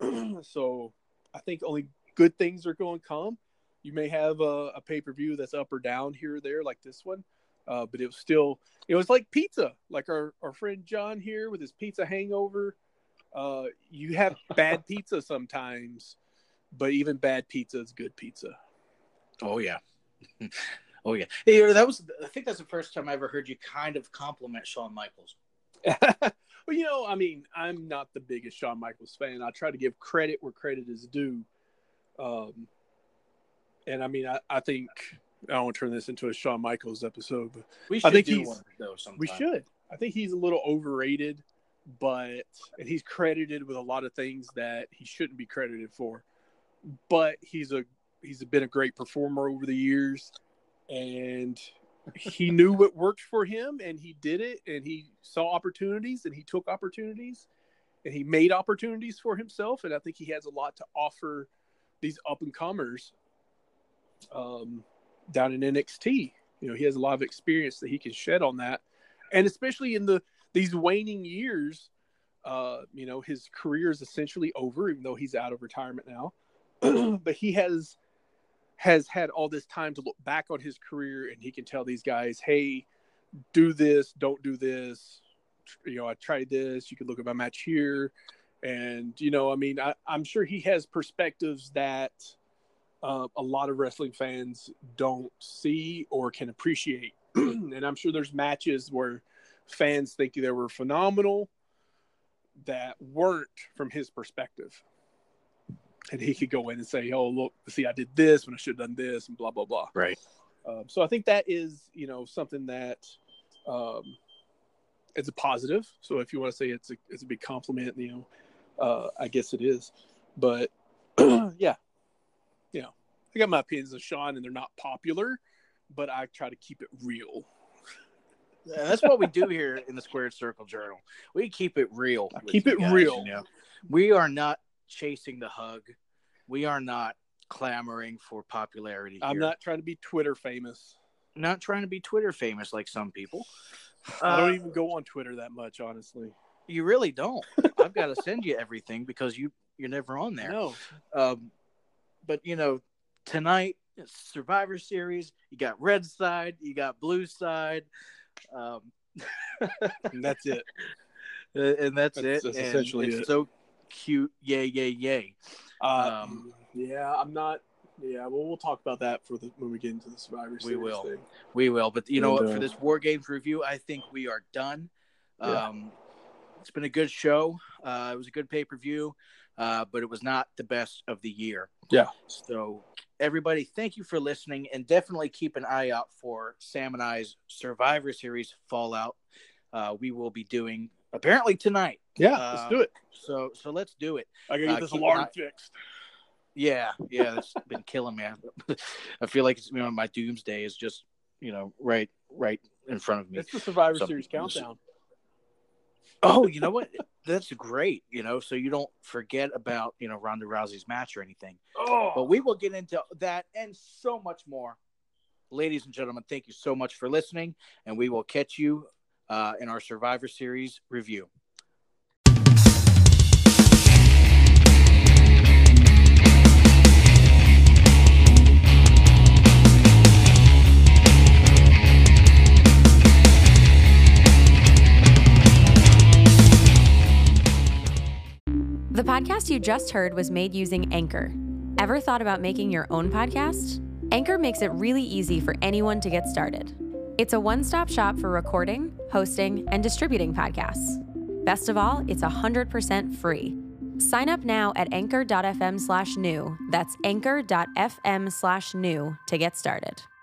So I think only good things are going to come. You may have a, a pay-per-view that's up or down here or there, like this one. uh, but it was still, it was like pizza, like our, our friend John here with his pizza hangover. Uh, you have bad pizza sometimes, but even bad pizza is good pizza. Oh yeah. Oh yeah. Hey, that was, I think that's the first time I ever heard you kind of compliment Shawn Michaels. Well, you know, I mean, I'm not the biggest Shawn Michaels fan. I try to give credit where credit is due. Um, and I mean, I, I think, I don't want to turn this into a Shawn Michaels episode, but we should I think do he's, one though sometime. we should. I think he's a little overrated, but, and he's credited with a lot of things that he shouldn't be credited for. But he's a, he's been a great performer over the years, and he knew what worked for him, and he did it, and he saw opportunities, and he took opportunities, and he made opportunities for himself. And I think he has a lot to offer these up and comers um, down in N X T. You know, he has a lot of experience that he can shed on that. And especially in the, these waning years, uh, you know, his career is essentially over, even though he's out of retirement now, but he has, has had all this time to look back on his career, and he can tell these guys, hey, do this, don't do this. You know, I tried this. You could look at my match here. And, you know, I mean, I, I'm sure he has perspectives that uh, a lot of wrestling fans don't see or can appreciate. And I'm sure there's matches where fans think they were phenomenal that weren't from his perspective. And he could go in and say, oh, look, see, I did this when I should have done this, and blah, blah, blah. Right. Um, so I think that is, you know, something that um, it's a positive. So if you want to say it's a, it's a big compliment, you know, uh, I guess it is. But, yeah, you know, I got my opinions of Shawn, and they're not popular, but I try to keep it real. Yeah, that's what we do here in the Squared Circle Journal. We keep it real. Keep it guys, real. You know? We are not chasing the hug. We are not clamoring for popularity here. I'm not trying to be Twitter famous. Not trying to be Twitter famous like some people. I don't Uh, even go on Twitter that much, honestly. You really don't. I've got to send you everything because you, you're never on there. No. Um, but, you know, tonight, Survivor Series, you got red side, you got blue side. Um, And that's it. and that's, That's- it. that's And essentially it's it. so cute. Yay, yay, yay. Uh, Um, yeah, I'm not. Yeah, well, we'll talk about that for the when we get into the Survivor Series. We will. Thing. We will. But you know And, what? uh, For this War Games review, I think we are done. Yeah. Um, it's been a good show. Uh, it was a good pay-per-view, uh, but it was not the best of the year. Yeah. So, everybody, thank you for listening, and definitely keep an eye out for Sam and I's Survivor Series Fallout. Uh, we will be doing apparently tonight. Yeah, Uh, let's do it. So, so let's do it. I gotta get uh, this keep an alarm eye- fixed. Yeah, yeah, that's been killing me. I feel like it's, you know, my doomsday is just, you know, right, right in front of me. It's the Survivor So- Series countdown. Oh, you know what? That's great. You know, so you don't forget about, you know, Ronda Rousey's match or anything. Oh, But we will get into that and so much more. Ladies and gentlemen, thank you so much for listening, and we will catch you uh, in our Survivor Series review. The podcast you just heard was made using Anchor. Ever thought about making your own podcast? Anchor makes it really easy for anyone to get started. It's a one-stop shop for recording, hosting, and distributing podcasts. Best of all, it's one hundred percent free. Sign up now at anchor.fm slash new. That's anchor.fm slash new to get started.